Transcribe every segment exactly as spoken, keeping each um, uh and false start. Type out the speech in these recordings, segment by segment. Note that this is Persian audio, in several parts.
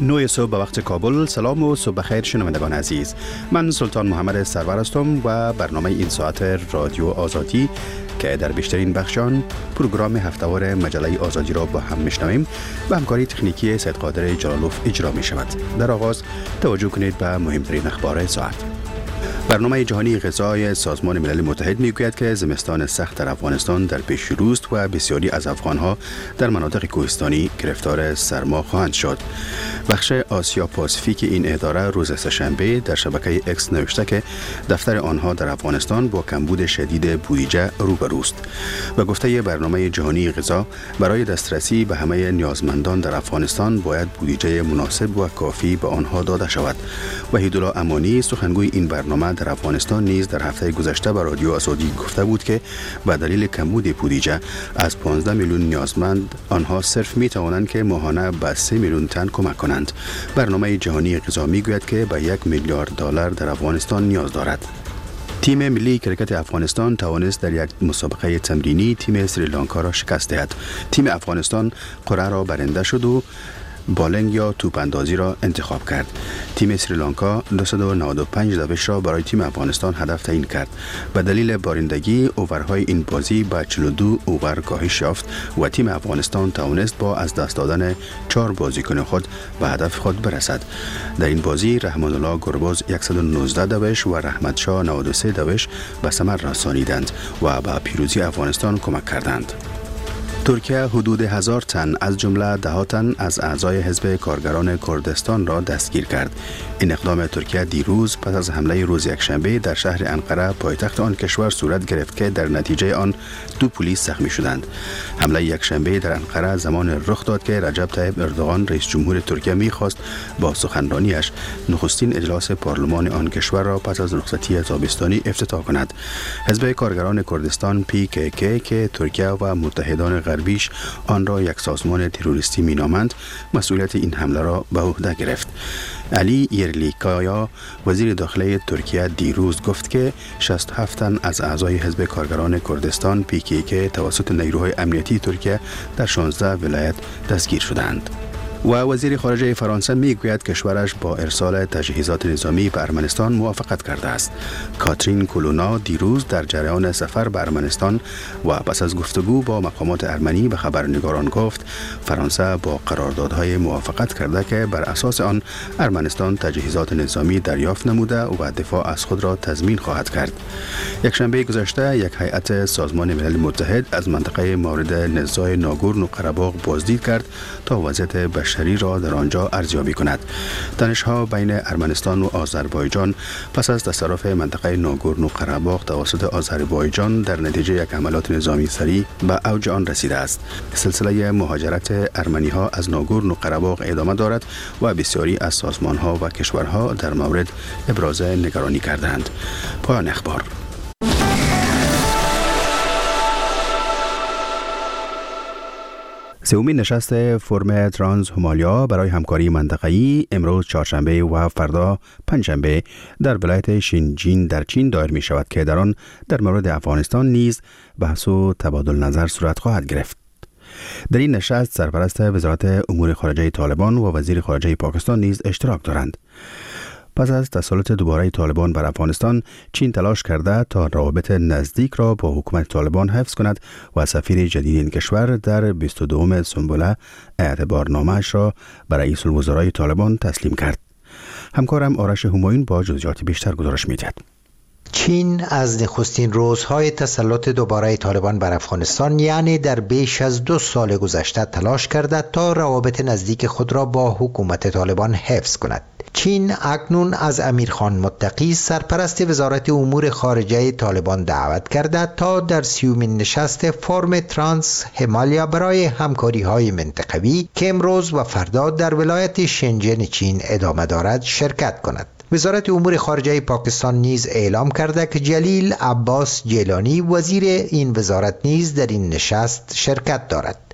نوی صبح به وقت کابل. سلام و صبح بخیر شنوندگان عزیز. من سلطان محمد سرور هستم و برنامه این ساعت رادیو آزادی که در بیشترین بخشان پروگرام هفته‌وار مجله آزادی را با هم میشنویم و همکاری تکنیکی سید قادر جلالوف اجرا می شود. در آغاز توجه کنید به مهمترین اخبار ساعت. برنامه جهانی غذای سازمان ملل متحد میگوید که زمستان سخت در افغانستان در پیش روست و بسیاری از افغانها در مناطق کوهستانی گرفتار سرما خواهند شد. بخش آسیا پاسیفیک این اداره روز سه‌شنبه در شبکه اکس نوشته که دفتر آنها در افغانستان با کمبود شدید بودجه روبروست و گفته برنامه جهانی غذا برای دسترسی به همه نیازمندان در افغانستان باید بودجه مناسب و کافی به آنها داده شود. وحیدالله امانی سخنگوی این برنامه در افغانستان نیز در هفته گذشته به رادیو آزادی گفته بود که به دلیل کمبود بودجه از پانزده میلیون نیازمند آنها صرف می توانند که ماهانه به سه میلیون تن کمک کنند. برنامه جهانی غذا می گوید که به یک میلیارد دلار در افغانستان نیاز دارد. تیم ملی کرکت افغانستان توانست در یک مسابقه تمرینی تیم سریلانکا را شکست دهد. تیم افغانستان قرعه را برنده شد و بالنگ یا توپ اندازی را انتخاب کرد. تیم سریلانکا دویست و نود و پنج دوش را برای تیم افغانستان هدف تعیین کرد. به دلیل بارندگی اوورهای این بازی به چهل و دو اوور کاهش یافت و تیم افغانستان توانست با از دست دادن چهار بازیکن خود به هدف خود برسد. در این بازی رحمان الله گرباز صد و نوزده دوش و رحمت شاه نود و سه دوش به ثمر رسانیدند و به پیروزی افغانستان کمک کردند. ترکیه حدود هزار تن از جمله ده تن از اعضای حزب کارگران کردستان را دستگیر کرد. این اقدام ترکیه دیروز پس از حمله روز یکشنبه در شهر انقره پایتخت آن کشور صورت گرفت که در نتیجه آن دو پلیس زخمی شدند. حمله یکشنبه در انقره زمان رخ داد که رجب طیب اردوغان رئیس جمهور ترکیه می‌خواست با سخنرانیش نخستین اجلاس پارلمان آن کشور را پس از رخصتی تابستانی افتتاح کند. حزب کارگران کردستان پی کی کی که ترکیه و متحدان غربیش آن را یک سازمان تروریستی مینامند مسئولیت این حمله را به عهده گرفت. علی یرلیکایا وزیر داخلی ترکیه دیروز گفت که شصت و هفت تن از اعضای حزب کارگران کردستان پی کی کی توسط نیروهای امنیتی ترکیه در شانزده ولایت دستگیر شدند. و وزیر خارجه فرانسه میگوید کشورش با ارسال تجهیزات نظامی به ارمنستان موافقت کرده است. کاترین کولونا دیروز در جریان سفر به ارمنستان و پس از گفتگو با مقامات ارمنی به خبرنگاران گفت فرانسه با قراردادهای موافقت کرده که بر اساس آن ارمنستان تجهیزات نظامی دریافت نموده و دفاع از خود را تضمین خواهد کرد. یکشنبه گذشته یک هیئت سازمان ملل متحد از منطقه مورد نزاع ناگورنو قره‌باغ بازدید کرد تا وضعیت بشری را در آنجا ارزیابی کند. تنش‌ها بین ارمنستان و آذربایجان پس از تصرف منطقه ناگورنو قره‌باغ توسط آذربایجان در نتیجه یک عملیات نظامی سریع به اوج آن رسیده است. سلسله مهاجرت ارمنی‌ها از ناگورنو قره‌باغ ادامه دارد و بسیاری از سازمان‌ها و کشورها در مورد ابراز نگرانی کردند. پایان اخبار. سومین نشست فرم ترانس همالیا برای همکاری منطقه‌ای امروز چهارشنبه و فردا پنجشنبه در ولایت شینجین در چین دایر می شود که در آن در مورد افغانستان نیز بحث و تبادل نظر صورت خواهد گرفت. در این نشست سرپرست وزارت امور خارجه طالبان و وزیر خارجه پاکستان نیز اشتراک دارند. پس از تسلط دوباره طالبان بر افغانستان، چین تلاش کرده تا روابط نزدیک را با حکومت طالبان حفظ کند و سفیر جدید این کشور در بیست و دوم سنبله اعتبارنامه‌اش را به رئیس الوزرای طالبان تسلیم کرد. همکارم آرش همایون با جزئیات بیشتر گزارش می‌دهد. چین از نخستین روزهای تسلط دوباره طالبان بر افغانستان یعنی در بیش از دو سال گذشته تلاش کرده تا روابط نزدیک خود را با حکومت طالبان حفظ کند. چین اکنون از امیرخان متقی سرپرست وزارت امور خارجه طالبان دعوت کرده تا در سیومین نشست فرم ترانس همالیا برای همکاری های منطقوی که امروز و فردا در ولایت شنجن چین ادامه دارد شرکت کند. وزارت امور خارجه پاکستان نیز اعلام کرده که جلیل عباس جیلانی وزیر این وزارت نیز در این نشست شرکت دارد.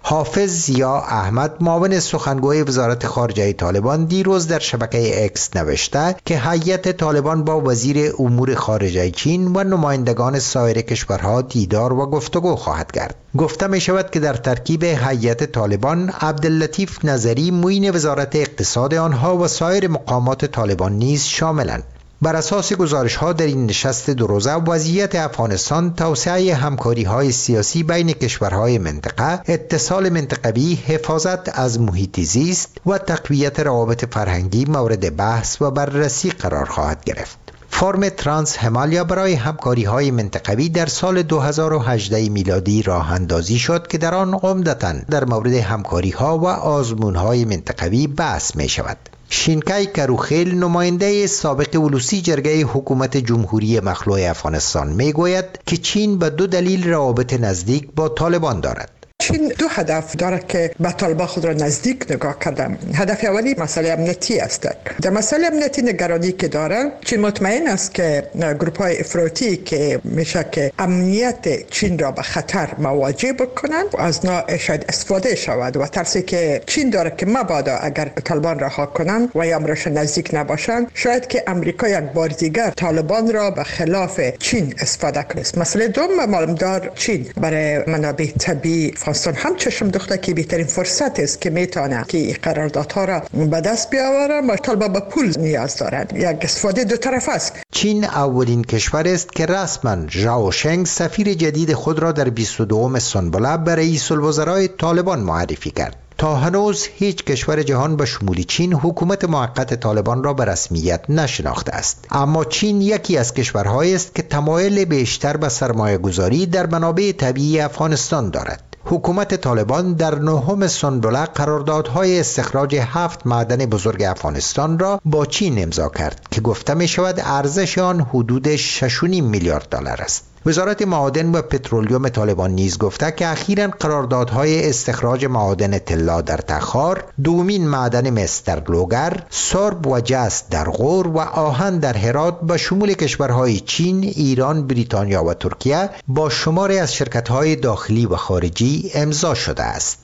حافظ ضیا احمد معاون سخنگوی وزارت خارجه طالبان دیروز در شبکه اکس نوشته که هیئت طالبان با وزیر امور خارجه چین و نمایندگان سایر کشورها دیدار و گفتگو خواهد کرد. گفته می شود که در ترکیب هیئت طالبان عبداللطیف نظری معین وزارت اقتصاد آنها و سایر مقامات طالبان نیز شاملند. بر اساس گزارش ها در این نشست دو روزه وضعیت افغانستان، توسعه همکاری های سیاسی بین کشورهای منطقه، اتصال منطقوی، حفاظت از محیط زیست و تقویت روابط فرهنگی مورد بحث و بررسی قرار خواهد گرفت. فرم ترانس همالیا برای همکاری های منطقوی در سال دو هزار و هجده میلادی راه اندازی شد که در آن عمدتاً در مورد همکاری ها و آزمون های منطقوی بحث می شود. شینکای کروخیل نماینده سابق ولوسی جرگه حکومت جمهوری مخلوع افغانستان می گوید که چین به دو دلیل روابط نزدیک با طالبان دارد. چین دو هدف داره که به طالبان خود را نزدیک نگاه کردن. هدف اولی مسئله امنیتی است. در مسئله امنیتی نگرانی که داره، چین مطمئن است که گروه های افراطی که میشه که امنیت چین را به خطر مواجه بکنن و از نا شاید استفاده شود و ترسی که چین داره که مبادا اگر طالبان رها کنن و یا امرش نزدیک نباشن، شاید که امریکا یک بار دیگر طالبان را به خلاف چین استفاده کنه. مسئله دوم معلومدار چین برای منابع طبیعی افغانستان هم چشم دوخته که بهترین فرصت است که میتونه که قراردادها را به دست بیاوره و طالبان به پول نیاز دارند. یک استفاده دو طرف است. چین اولین کشور است که رسما ژائو شنگ سفیر جدید خود را در بیست و دوم سنبله به رئیس الوزرای طالبان معرفی کرد. تا هنوز هیچ کشور جهان به شمول چین حکومت موقت طالبان را به رسمیت نشناخته است، اما چین یکی از کشورهایی است که تمایل بیشتر به سرمایه گذاری در منابع طبیعی افغانستان دارد. حکومت طالبان در نهم سنبله قراردادهای استخراج هفت معدن بزرگ افغانستان را با چین امضا کرد که گفته می شود ارزش آن حدود شش و نیم میلیارد دلار است. وزارت معادن و پترولیوم طالبان نیز گفته که اخیراً قراردادهای استخراج معادن طلا در تخار، دومین معدن مس در لوگر، سرب و جست در غور و آهن در هرات به شمول کشورهای چین، ایران، بریتانیا و ترکیه با شماری از شرکت‌های داخلی و خارجی امضا شده است.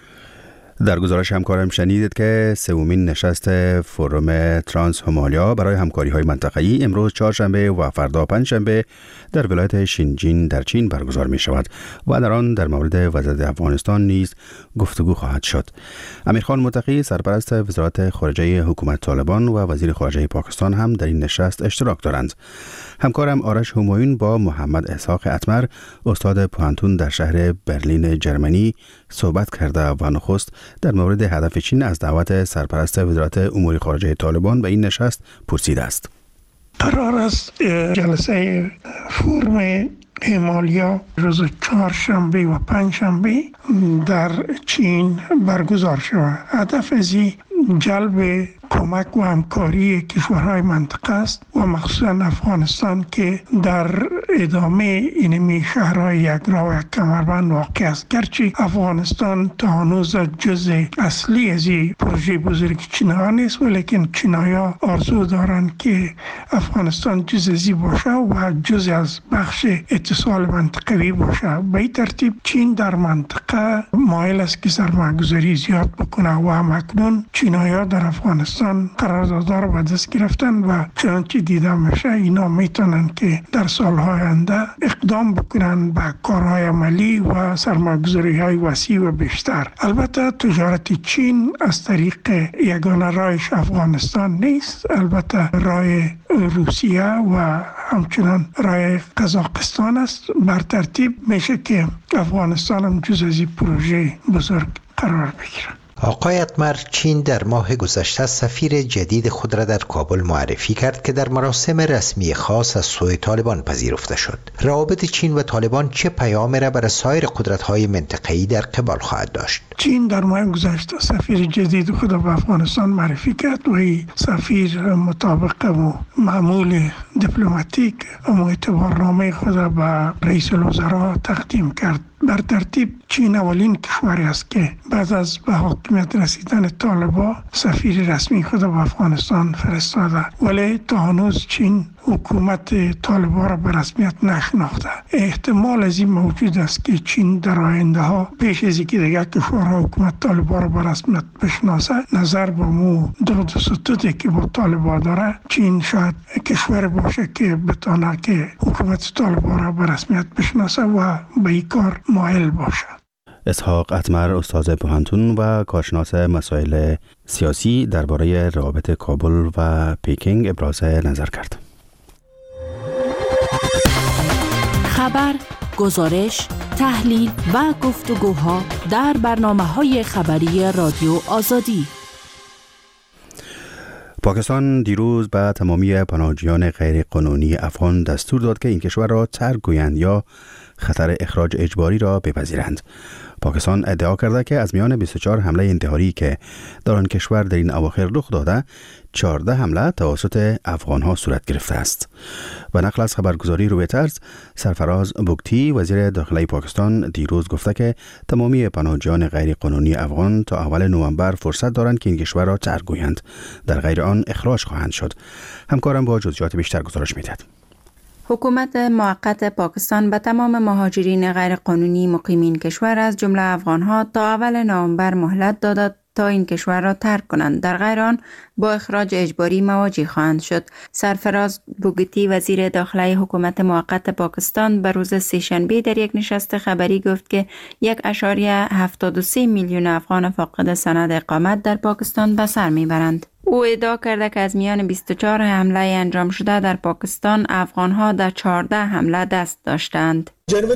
در گزارش همکارم شنیدید که سومین نشست فروم ترانس همالیا برای همکاری‌های منطقه‌ای امروز چهارشنبه و فردا پنجشنبه در ولایت شینجین در چین برگزار می شود و در آن در مورد وضعیت افغانستان نیز گفتگو خواهد شد. امیرخان متقی سرپرست وزارت خارجه حکومت طالبان و وزیر خارجه پاکستان هم در این نشست اشتراک دارند. همکارم آرش همایون با محمد اسحاق اتمر استاد پوهنتون در شهر برلین جرمنی صحبت کرده و نخست در مورد هدف چین از دعوت سرپرست وزارت امور خارجه طالبان به این نشست پرسیده است. قرار است جلسه فورم همالیا روز چهارشنبه و پنجشنبه در چین برگزار شود. هدف از جلب کمک و همکاری کشورهای منطقه است و مخصوصا افغانستان که در ادامه اینمی شهرهای یکرا و یک کمربند واقع است. گرچه افغانستان تا هنوز جزء اصلی از این پروژه بزرگ چین‌ها نیست، ولیکن چین‌ها آرزو دارند که افغانستان جزء از این باشه و جزء از بخش اتصال منطقوی باشه. به این ترتیب چین در منطقه مایل است که سرمایه‌گذاری زیاد بکنه و همکنون چین‌ها در افغانستان قراردادها را به دست گرفتن و چنانچه دیده میشه اینا میتونن که در سالهای آینده اقدام بکنن به کارهای عملی و سرمایه‌گذاری‌های وسیع و بیشتر. البته تجارت چین از طریق یگانه راهش افغانستان نیست، البته راه روسیه و همچنان راه قزاقستان است. بر ترتیب میشه که افغانستان هم جز از این پروژه بزرگ قرار بگیره. آقای اتمر، چین در ماه گذشته سفیر جدید خود را در کابل معرفی کرد که در مراسم رسمی خاص از سوی طالبان پذیرفته شد. روابط چین و طالبان چه پیامی را برای سایر قدرت‌های منطقه‌ای در قبال خواهد داشت؟ چین در ماه گذشته سفیر جدید خود را به افغانستان معرفی کرد و این سفیر مطابق و معمول دیپلماتیک اما اعتبارنامه خود را به رئیس الوزراء تقدیم کرد. بر ترتیب چین اولین کشوری است که بعد از بها حاکمیت رسیدن طالبان سفیر رسمی خود به افغانستان فرستاده، ولی تا هنوز چین حکومت طالبان را به رسمیت نشناخته. احتمال از این موجود است که چین در آینده ها پیش از اینکه دیگر کشورها حکومت طالبان را به رسمیت بشناسه، نظر به مو داد و ستودی که با طالبان داره، چین شاید کشور باشه که بتونه که حکومت طالبان را به رسمیت بشناسه و به این کار مایل باشه. اسحاق اتمر، استاد پوهنتون و کارشناس مسائل سیاسی، درباره روابط کابل و پیکینگ ابراز نظر کرد. خبر، گزارش، تحلیل و گفتگوها در برنامه‌های خبری رادیو آزادی. پاکستان دیروز به تمامی پناهجویان غیر قانونی افغان دستور داد که این کشور را ترک گویند یا خطر اخراج اجباری را بپذیرند. پاکستان ادعا کرده که از میان بیست و چهار حمله انتحاری که در آن کشور در این اواخر رخ داده، چهارده حمله توسط افغان‌ها صورت گرفته است. و نقل از خبرگزاری رویترز، سرفراز بوگتی، وزیر داخلی پاکستان، دیروز گفته که تمامی پناهجویان غیر قانونی افغان تا اول نوامبر فرصت دارند که این کشور را ترک گویند، در غیر آن اخراج خواهند شد. همکارم با جزئیات بیشتر گزارش می‌دهد. حکومت موقت پاکستان به تمام مهاجرین غیر قانونی مقیمین کشور از جمله افغان‌ها تا اول نوامبر مهلت داد تا این کشور را ترک کنند، در غیر آن با اخراج اجباری مواجه خواهند شد. سرفراز بوگتی، وزیر داخلی حکومت موقت پاکستان، به روز سه‌شنبه در یک نشست خبری گفت که یک اشاریه هفتاد و سه میلیون افغان فاقد سند اقامت در پاکستان به سر میبرند. او ادعا کرده که از میان بیست و چهار حمله انجام شده در پاکستان، افغان‌ها در چهارده حمله دست داشتند.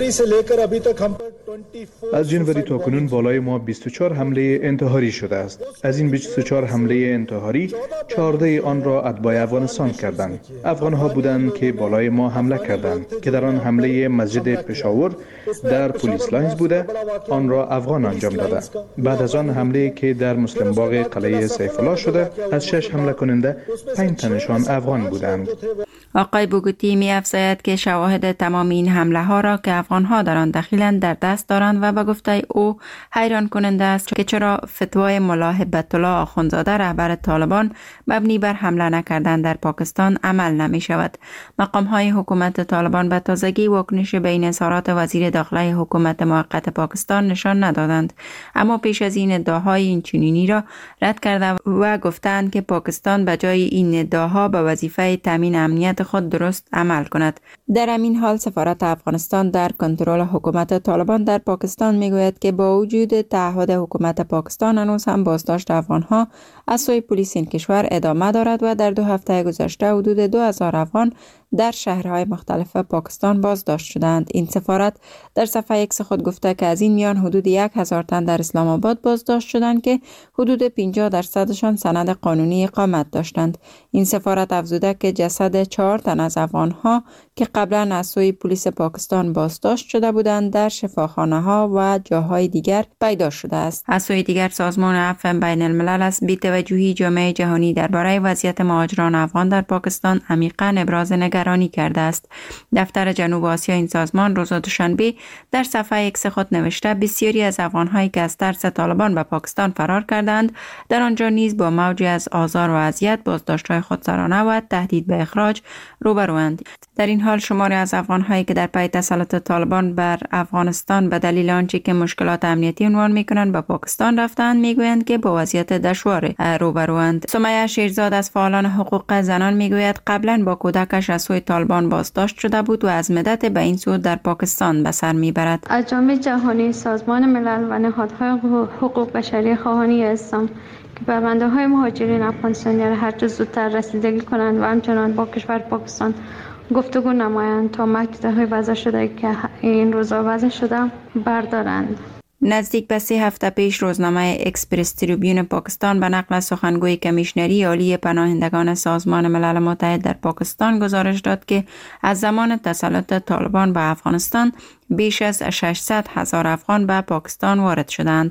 از جنوری تا کنون بالای ما بیست و چهار حمله انتحاری شده است. از این بیست و چهار حمله انتحاری، چهارده آن را اتباع افغانستان کردند. افغان‌ها بودند که بالای ما حمله کردند که در آن حمله مسجد پشاور در پلیس لاینز بوده، آن را افغان انجام داده. بعد از آن حمله که در مسلم باغ قلعه سیف الله شده، از شش حمله کننده پنج تنشان افغان بودند. آقای بوگتی می افزاید که شواهد تمام این حمله ها را که افغان ها در آن دخیلند در دست دارند و به گفته او حیران کننده است که چرا فتوای ملا هبت الله آخوندزاده رهبر طالبان مبنی بر حمله نکردن در پاکستان عمل نمی شود. مقام های حکومت طالبان به تازگی واکنش به این اظهارات وزیر داخلی حکومت موقت پاکستان نشان ندادند، اما پیش از این ادعاهای این چنینی را رد کرده و گفتند که پاکستان به جای این ادعاها به وظیفه تامین امنیت خود درست عمل کند. در همین حال سفارت افغانستان در کنترل حکومت طالبان در پاکستان میگوید که با وجود تعهد حکومت پاکستان هنوز هم بازداشت افغان‌ها از سوی پلیس این کشور ادامه دارد و در دو هفته گذشته حدود دو هزار افغان در شهرهای مختلف پاکستان بازداشت شدند. این سفارت در صفحه ایکس خود گفته که از این میان حدود یک هزار تن در اسلام آباد بازداشت شدند که حدود پنجاه درصدشان سند قانونی اقامت داشتند. این سفارت افزوده که جسد چهار تن از افغان‌ها که قبلا از سوی پلیس پاکستان بازداشت شده بودند در شفاخانه‌ها و جاهای دیگر پیدا شده است. از سوی دیگر سازمان عفو بین الملل از بی‌توجهی جامعه جهانی درباره وضعیت مهاجران افغان در پاکستان عمیقاً ابراز نگرانی کرده است. دفتر جنوب آسیا این سازمان روز دوشنبه در صفحه ایکس خود نوشته بسیاری از افغان‌هایی که از ترس طالبان به پاکستان فرار کردند در آنجا نیز با موجی از آزار و اذیت، بازداشت‌های خودسرانه و تهدید به اخراج روبروند. در این حال شماری از افغان‌هایی که در پی تسلط طالبان بر افغانستان به دلیل آنچه که مشکلات امنیتی عنوان می‌کنند به پاکستان رفتند میگویند که با وضعیت دشوار روبروند. سمیه شیرزاد از فعالان حقوق زنان میگوید قبلا با کودکش از سوی طالبان بازداشت شده بود و از مدت به این سو در پاکستان به سر میبرد. از جامعه جهانی، سازمان ملل و نهادهای حقوق بشری خواهانی هستم که پرونده های مهاجرین افغانستانی را هر چه زودتر رسیدگی کنند و همچنان با کشور پاکستان گفتگو نمایند تا محدودیت‌های وضع شده که این روزا وضع شده بردارند. نزدیک به سه هفته پیش روزنامه اکسپرس تریبیون پاکستان به نقل از سخنگوی کمیشنری عالی پناهندگان سازمان ملل متحد در پاکستان گزارش داد که از زمان تسلط طالبان به افغانستان بیش از ششصد هزار افغان به پاکستان وارد شدند.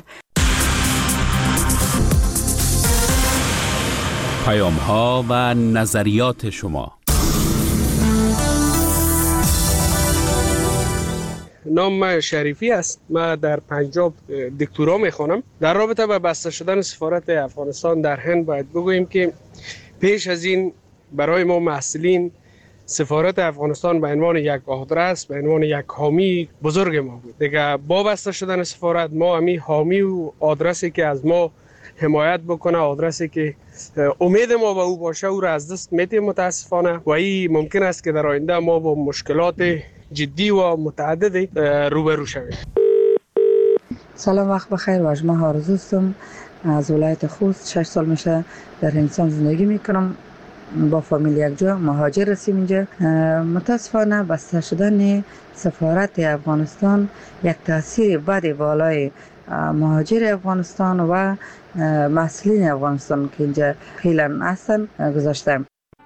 پیام‌ها و نظریات شما. نام من شریفی است. من در پنجاب دکترا میخوانم. در رابطه با بسته شدن سفارت افغانستان در هند باید بگوییم که پیش از این برای ما محصلین سفارت افغانستان به عنوان یک آدرس، به عنوان یک حامی بزرگ ما بود. دیگه با بسته شدن سفارت ما همی حامی و آدرسی که از ما حمایت بکنه، آدرسی که امید ما به او باشه، او را از دست میتیم متاسفانه، و این ممکن است که در آینده ما با مشکلات جدی و متعددی روبرو شویم. سلام، وقت بخیر. واجمه آرزو هستم از ولایت خوست. شش سال میشه در هندوستان زندگی میکنم. با فامیل یک جا مهاجر رسیم اینجا. متاسفانه بسته شدن سفارت افغانستان یک تاثیر بد بالای مهاجر افغانستان و محصلین افغانستان که اینجا خیلی هستن گذاشتم.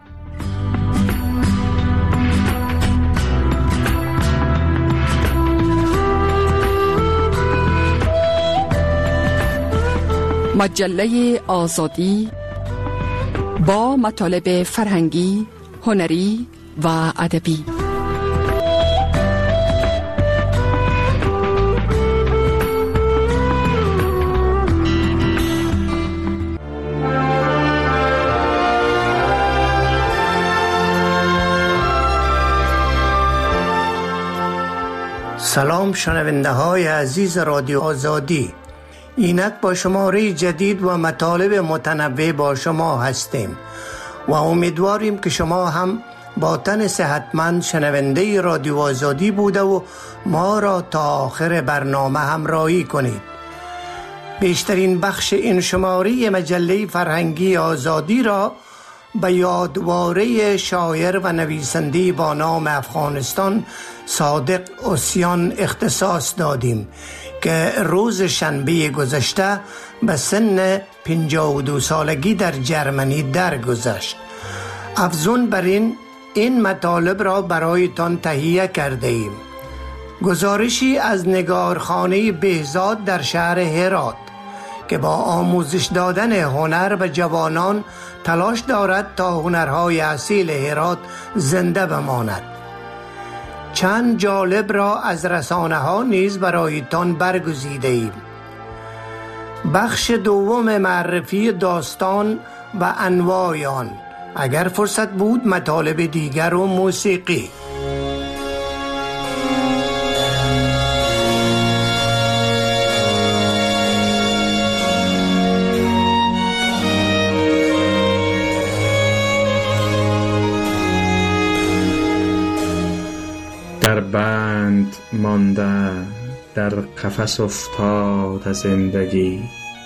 مجله آزادی با مطالب فرهنگی، هنری و ادبی. سلام شنونده های عزیز رادیو آزادی، اینک با شماره جدید و مطالب متنوع با شما هستیم و امیدواریم که شما هم با تن صحتمند شنونده رادیو آزادی بوده و ما را تا آخر برنامه همراهی کنید. بیشترین بخش این شماره مجله فرهنگی آزادی را به یادواره شاعر و نویسنده با نام افغانستان صادق اوسیان اختصاص دادیم که روز شنبه گذشته به سن پنجاه و دو سالگی در جرمنی درگذشت. افزون بر این این مطالب را برایتان تهیه کرده ایم. گزارشی از نگارخانه بهزاد در شهر هرات که با آموزش دادن هنر به جوانان تلاش دارد تا هنرهای اصیل هرات زنده بماند. چند جالب را از رسانه ها نیز برایتان برگزیده ایم. بخش دوم معرفی داستان و انواع آن، اگر فرصت بود مطالب دیگر و موسیقی. در بند مانده، در قفس افتاد زندگی،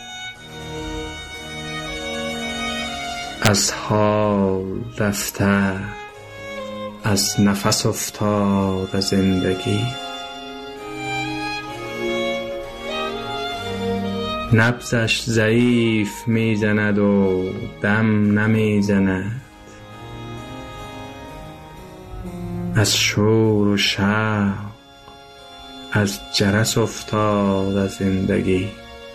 از حال رفته، از نفس افتاد زندگی. نبضش ضعیف میزند و دم نمیزند، از شور و شوق، از جرس افتاد از زندگی.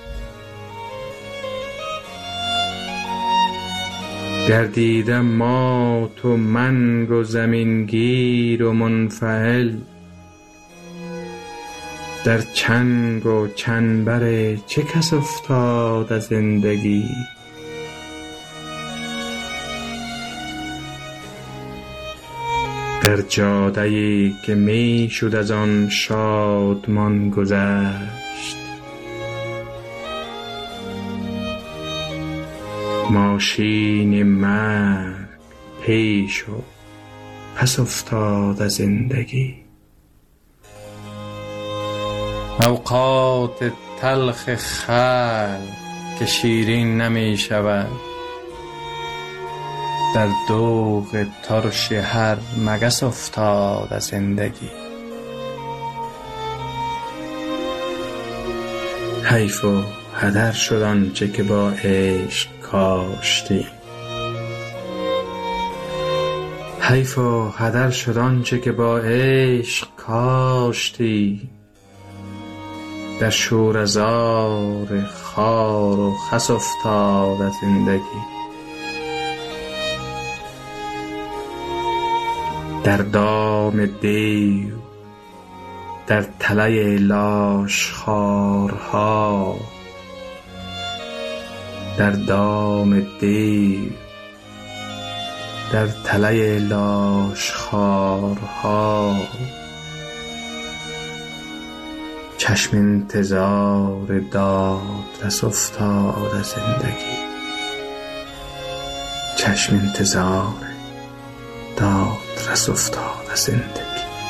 گردیدم مات و منگ و زمینگیر و منفعل، در چنگ و چنبر چه کس افتاد از زندگی. در جاده‌ای که می شد از آن شادمان گذشت، ماشین مرگ پیش و پس افتاد از زندگی. اوقات تلخ خلق که شیرین نمی شود، در دوغ ترش هر مگس افتاد از زندگی. حیف و هدر شد آنچه که با عشق کاشتی، حیف و هدر شد آنچه که با عشق کاشتی. در شوره‌زار خار و خس افتاد از زندگی. در دام دیو در تله لاشخوارها، در دام دیو، در تله لاشخوارها، چشم انتظار دادرس افتاد زندگی، چشم انتظار دادرس افتاد زندگی.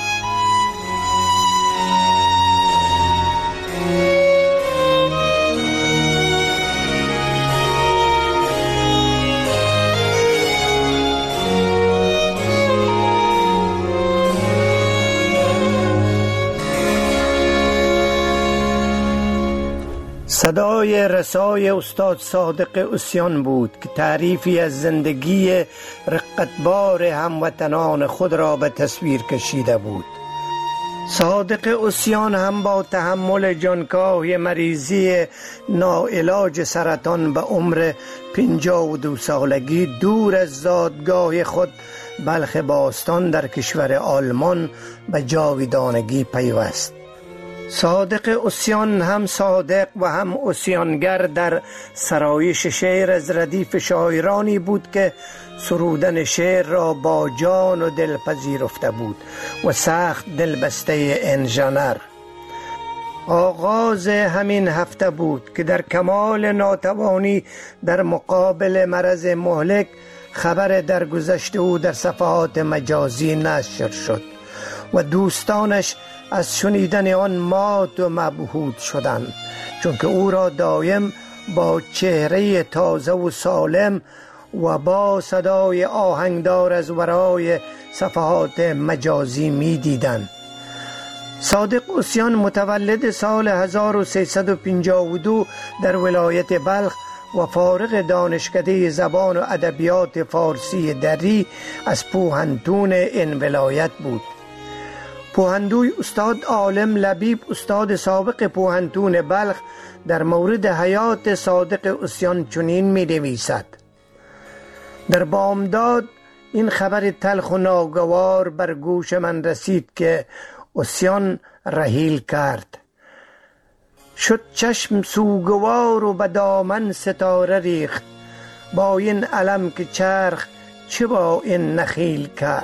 صدای رسای استاد صادق عصیان بود که تعریفی از زندگی رقتبار هموطنان خود را به تصویر کشیده بود. صادق عصیان هم با تحمل جانکاه مریضی ناعلاج سرطان به عمر پنجاه و دو سالگی دور از زادگاه خود بلخ باستان در کشور آلمان به جاودانگی پیوست. صادق عصیان هم صادق و هم عصیانگر در سرایش شعر از ردیف شاعرانی بود که سرودن شعر را با جان و دل پذیرفته بود و سخت دلبسته انژنر. آغاز همین هفته بود که در کمال ناتوانی در مقابل مرض مهلک خبر درگذشت او در صفحات مجازی نشر شد و دوستانش از شنیدن آن مات و مبهوت شدند، چون که او را دایم با چهره تازه و سالم و با صدای آهنگدار از ورای صفحات مجازی می دیدند. صادق عصیان متولد سال هزار و سیصد و پنجاه و دو در ولایت بلخ و فارغ دانشکده زبان و ادبیات فارسی دری از پوهنتون این ولایت بود. پوهندوی استاد عالم لبیب، استاد سابق پوهنتون بلخ، در مورد حیات صادق عصیان چنین می نویسد: در بامداد این خبر تلخ و ناگوار بر گوش من رسید که عصیان رحیل کرد. شد چشم سوگوار و به دامن ستاره ریخت، با این علم که چرخ چه با این نخیل کرد.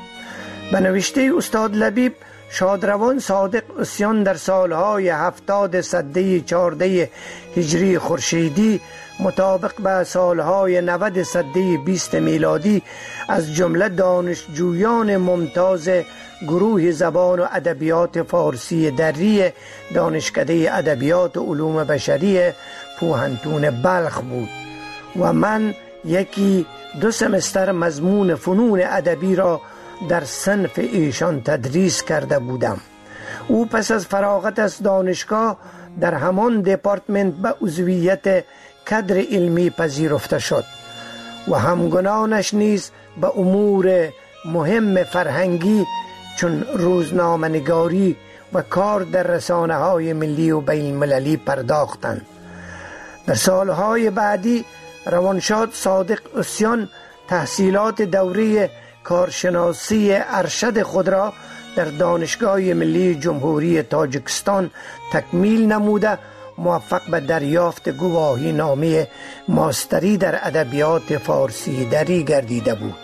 به نوشته استاد لبیب، شادروان صادق عصیان در سالهای هفتاد سده چارده هجری خورشیدی مطابق به سالهای نود سده بیست میلادی از جمله دانشجویان ممتاز گروه زبان و ادبیات فارسی دری دانشکده ادبیات و علوم بشری پوهنتون بلخ بود و من یکی دو سمستر مضمون فنون ادبی را در صنف ایشان تدریس کرده بودم. او پس از فراغت از دانشگاه در همان دپارتمنت به عضویت کادر علمی پذیرفته شد و همگنانش نیز به امور مهم فرهنگی چون روزنامه‌نگاری و کار در رسانه‌های ملی و بین المللی پرداختند. در سالهای بعدی روانشاد صادق عصیان تحصیلات دوره کارشناسی ارشد خود را در دانشگاه ملی جمهوری تاجیکستان تکمیل نموده موفق به دریافت گواهی نامه ماستری در ادبیات فارسی دری گردیده بود.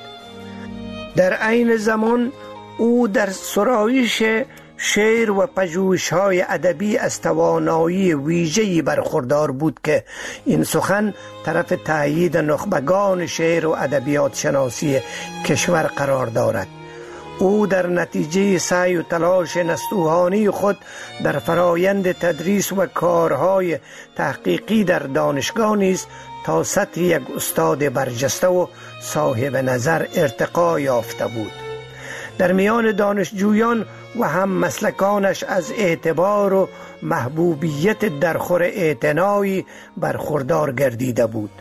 در عین زمان او در سرایش شعر و پژوهش‌های ادبی از توانایی ویژه‌ای برخوردار بود که این سخن طرف تأیید نخبگان شعر و ادبیات شناسی کشور قرار دارد. او در نتیجه سعی و تلاش نستوهانی خود در فرایند تدریس و کارهای تحقیقی در دانشگاه نیز تا سطح یک استاد برجسته و صاحب نظر ارتقا یافته بود. در میان دانشجویان و هم مسلکانش از اعتبار و محبوبیت درخور اعتنایی برخوردار گردیده بود.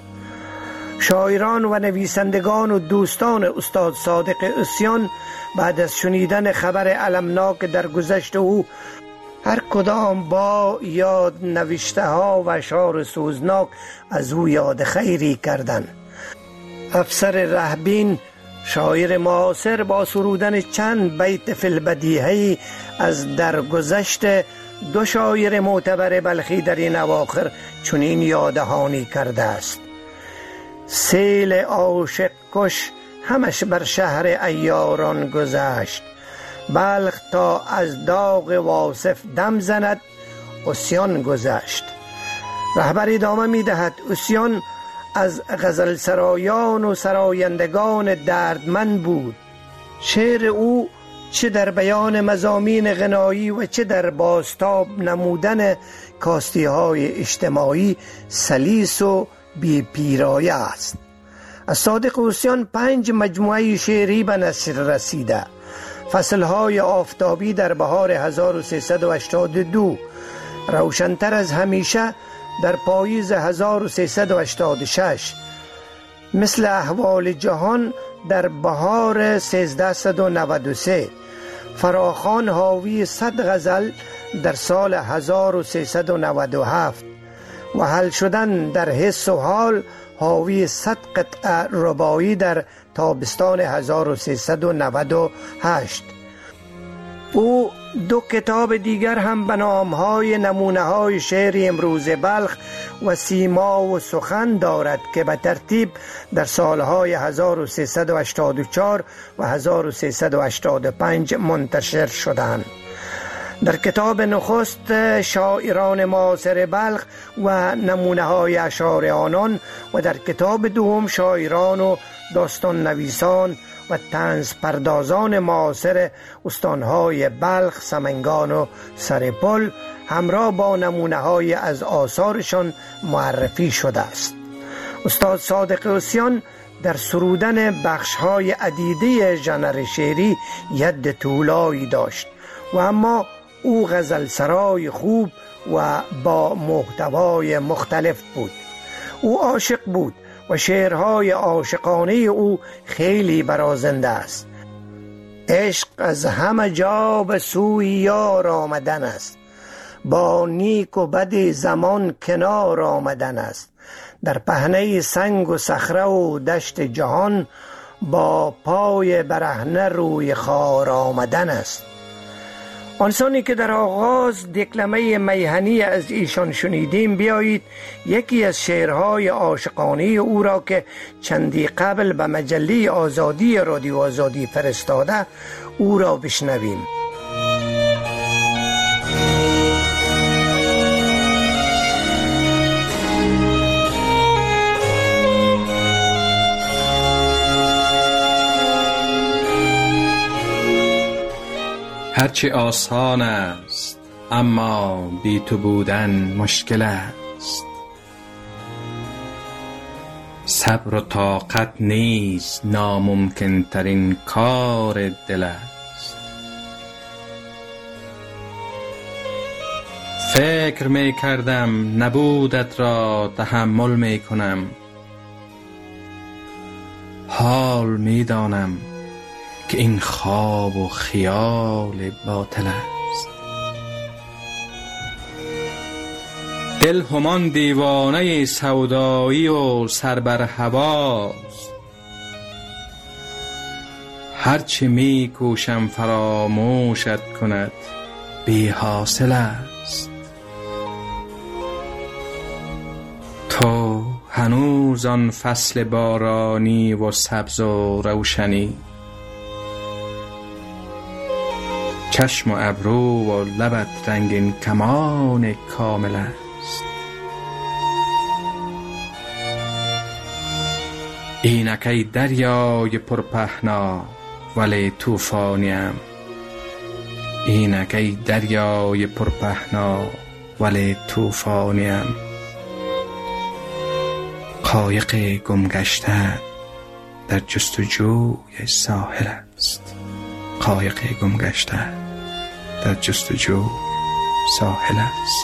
شاعران و نویسندگان و دوستان استاد صادق عصیان بعد از شنیدن خبر المناک در گذشت او هر کدام با یاد نوشته ها و اشعار سوزناک از او یاد خیری کردند. افسر رهبین شاعر معاصر با سرودن چند بیت فی البدیهه از درگذشت دو شاعر معتبر بلخی در این اواخر چنین یادهانی کرده است: سیل عاشق کش همش بر شهر عیاران گذشت، بلخ تا از داغ واصف دم زند، عصیان گذشت. رهبر ادامه می دهد: عصیان از غزل سرایان و سرایندگان دردمند بود. شعر او چه در بیان مضامین غنایی و چه در بازتاب نمودن کاستی های اجتماعی سلیس و بی پیرایه است. از صادق عصیان پنج مجموعه شعری به نثر رسیده: فصلهای آفتابی در بهار هزار و سیصد و هشتاد و دو، روشنتر از همیشه در پاییز هزار و سیصد و هشتاد و شش، مثل احوال جهان در بهار سیزده و نود و سه، فراخوان حاوی صد غزل در سال هزار و سیصد و نود و هفت و حل شدن در حس و حال حاوی صد قطعه رباعی در تابستان هزار و سیصد و نود و هشت. او دو کتاب دیگر هم به نامهای نمونه های شعر امروز بلخ و سیما و سخن دارد که به ترتیب در سالهای هزار و سیصد و هشتاد و چهار و هزار و سیصد و هشتاد و پنج منتشر شدند. در کتاب نخست شاعران معاصر بلخ و نمونه های اشعار آنان و در کتاب دوم شاعران و داستان نویسان و طنز پردازان معاصر استانهای بلخ، سمنگان و سرپل همراه با نمونه های از آثارشان معرفی شده است. استاد صادق عصیان در سرودن بخش های عدیده ژانر شعری ید طولایی داشت و اما او غزل سرای خوب و با محتوای مختلف بود. او عاشق بود و شعرهای عاشقانه او خیلی برازنده است. عشق از همه جا به سوی یار آمدن است، با نیک و بد زمان کنار آمدن است، در پهنه سنگ و صخره و دشت جهان با پای برهنه روی خار آمدن است. آنسانی که در آغاز دکلمه میهنی از ایشان شنیدیم، بیایید یکی از شعرهای عاشقانه او را که چندی قبل به مجله آزادی رادیو آزادی فرستاده او را بشنویم. هرچی آسان است اما بی تو بودن مشکل است، صبر و طاقت نیز ناممکن ترین کار دل است. فکر می کردم نبودت را تحمل می کنم، حال می دانم که این خواب و خیال باطل است. دل همان دیوانه سودایی و سر بر هواست، هرچه می کوشم فراموشت کند بی حاصل است. تو هنوز آن فصل بارانی و سبز و روشنی، چشم و ابرو و لبت رنگین کمان کامل است. اینک ای دریای پرپهنا ولی طوفانیم، اینک ای دریای پرپهنا ولی طوفانیم. قایق گم گشته در جستجوی ساحل است، قایق گم گشته در جستجو ساحل است.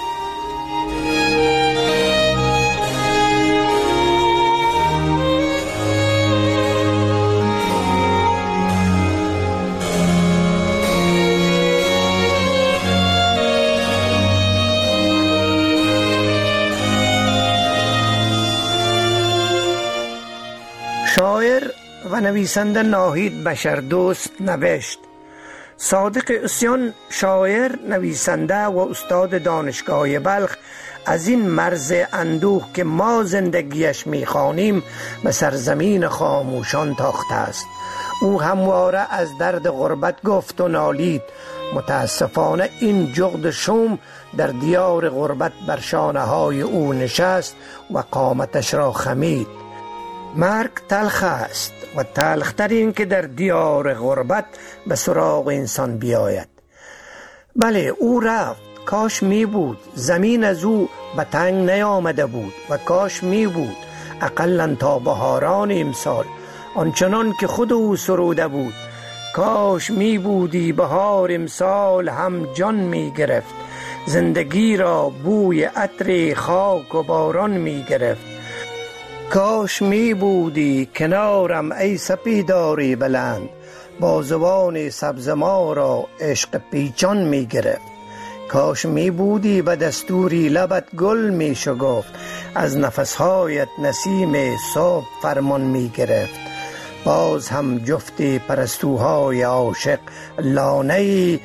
شاعر و نویسنده ناهید بشردوست نوشت: صادق عصیان، شاعر، نویسنده و استاد دانشگاه بلخ، از این مرز اندوه که ما زندگیش میخوانیم به سرزمین خاموشان تاخته است. او همواره از درد غربت گفت و نالید. متاسفانه این جغد شوم در دیار غربت بر شانه های او نشست و قامتش را خمید. مرگ تلخ است و تلخترین که در دیار غربت به سراغ انسان بیاید. بله، او رفت. کاش می بود زمین از او به تنگ نیامده بود و کاش می بود اقلن تا بهاران امسال آنچنان که خود او سروده بود. کاش می بودی بهار امسال هم جان می گرفت، زندگی را بوی عطر خاک و باران می گرفت. کاش می بودی کنارم ای سپیداری بلند، بازوان سبز ما را عشق پیچان می گرفت. کاش می بودی به دستوری لبت گل می شگفت، از نفسهایت نسیم صبح فرمان می گرفت. باز هم جفت پرستوهای عاشق لانه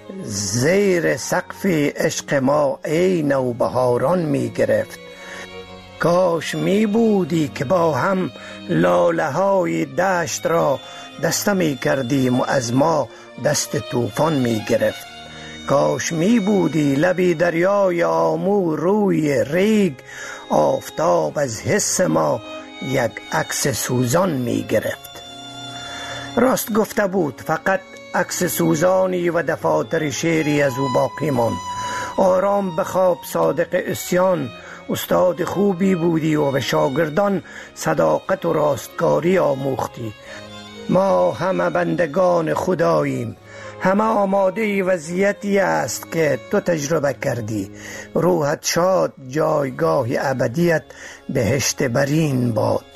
زیر سقف عشق ما ای نوبهاران می گرفت. کاش می بودی که با هم لاله های دشت را دسته می کردیم و از ما دست طوفان می گرفت. کاش می بودی لبی دریای آمو روی ریگ، آفتاب از حس ما یک عکس سوزان می گرفت. راست گفته بود، فقط عکس سوزانی و دفاتر شعری از او باقی ماند. آرام بخواب صادق عصیان، استاد خوبی بودی و به شاگردان صداقت و راستکاری آموختی. ما همه بندگان خداییم، همه آماده وضعیتی است که تو تجربه کردی. روحت شاد، جایگاه ابدیت بهشت برین باد.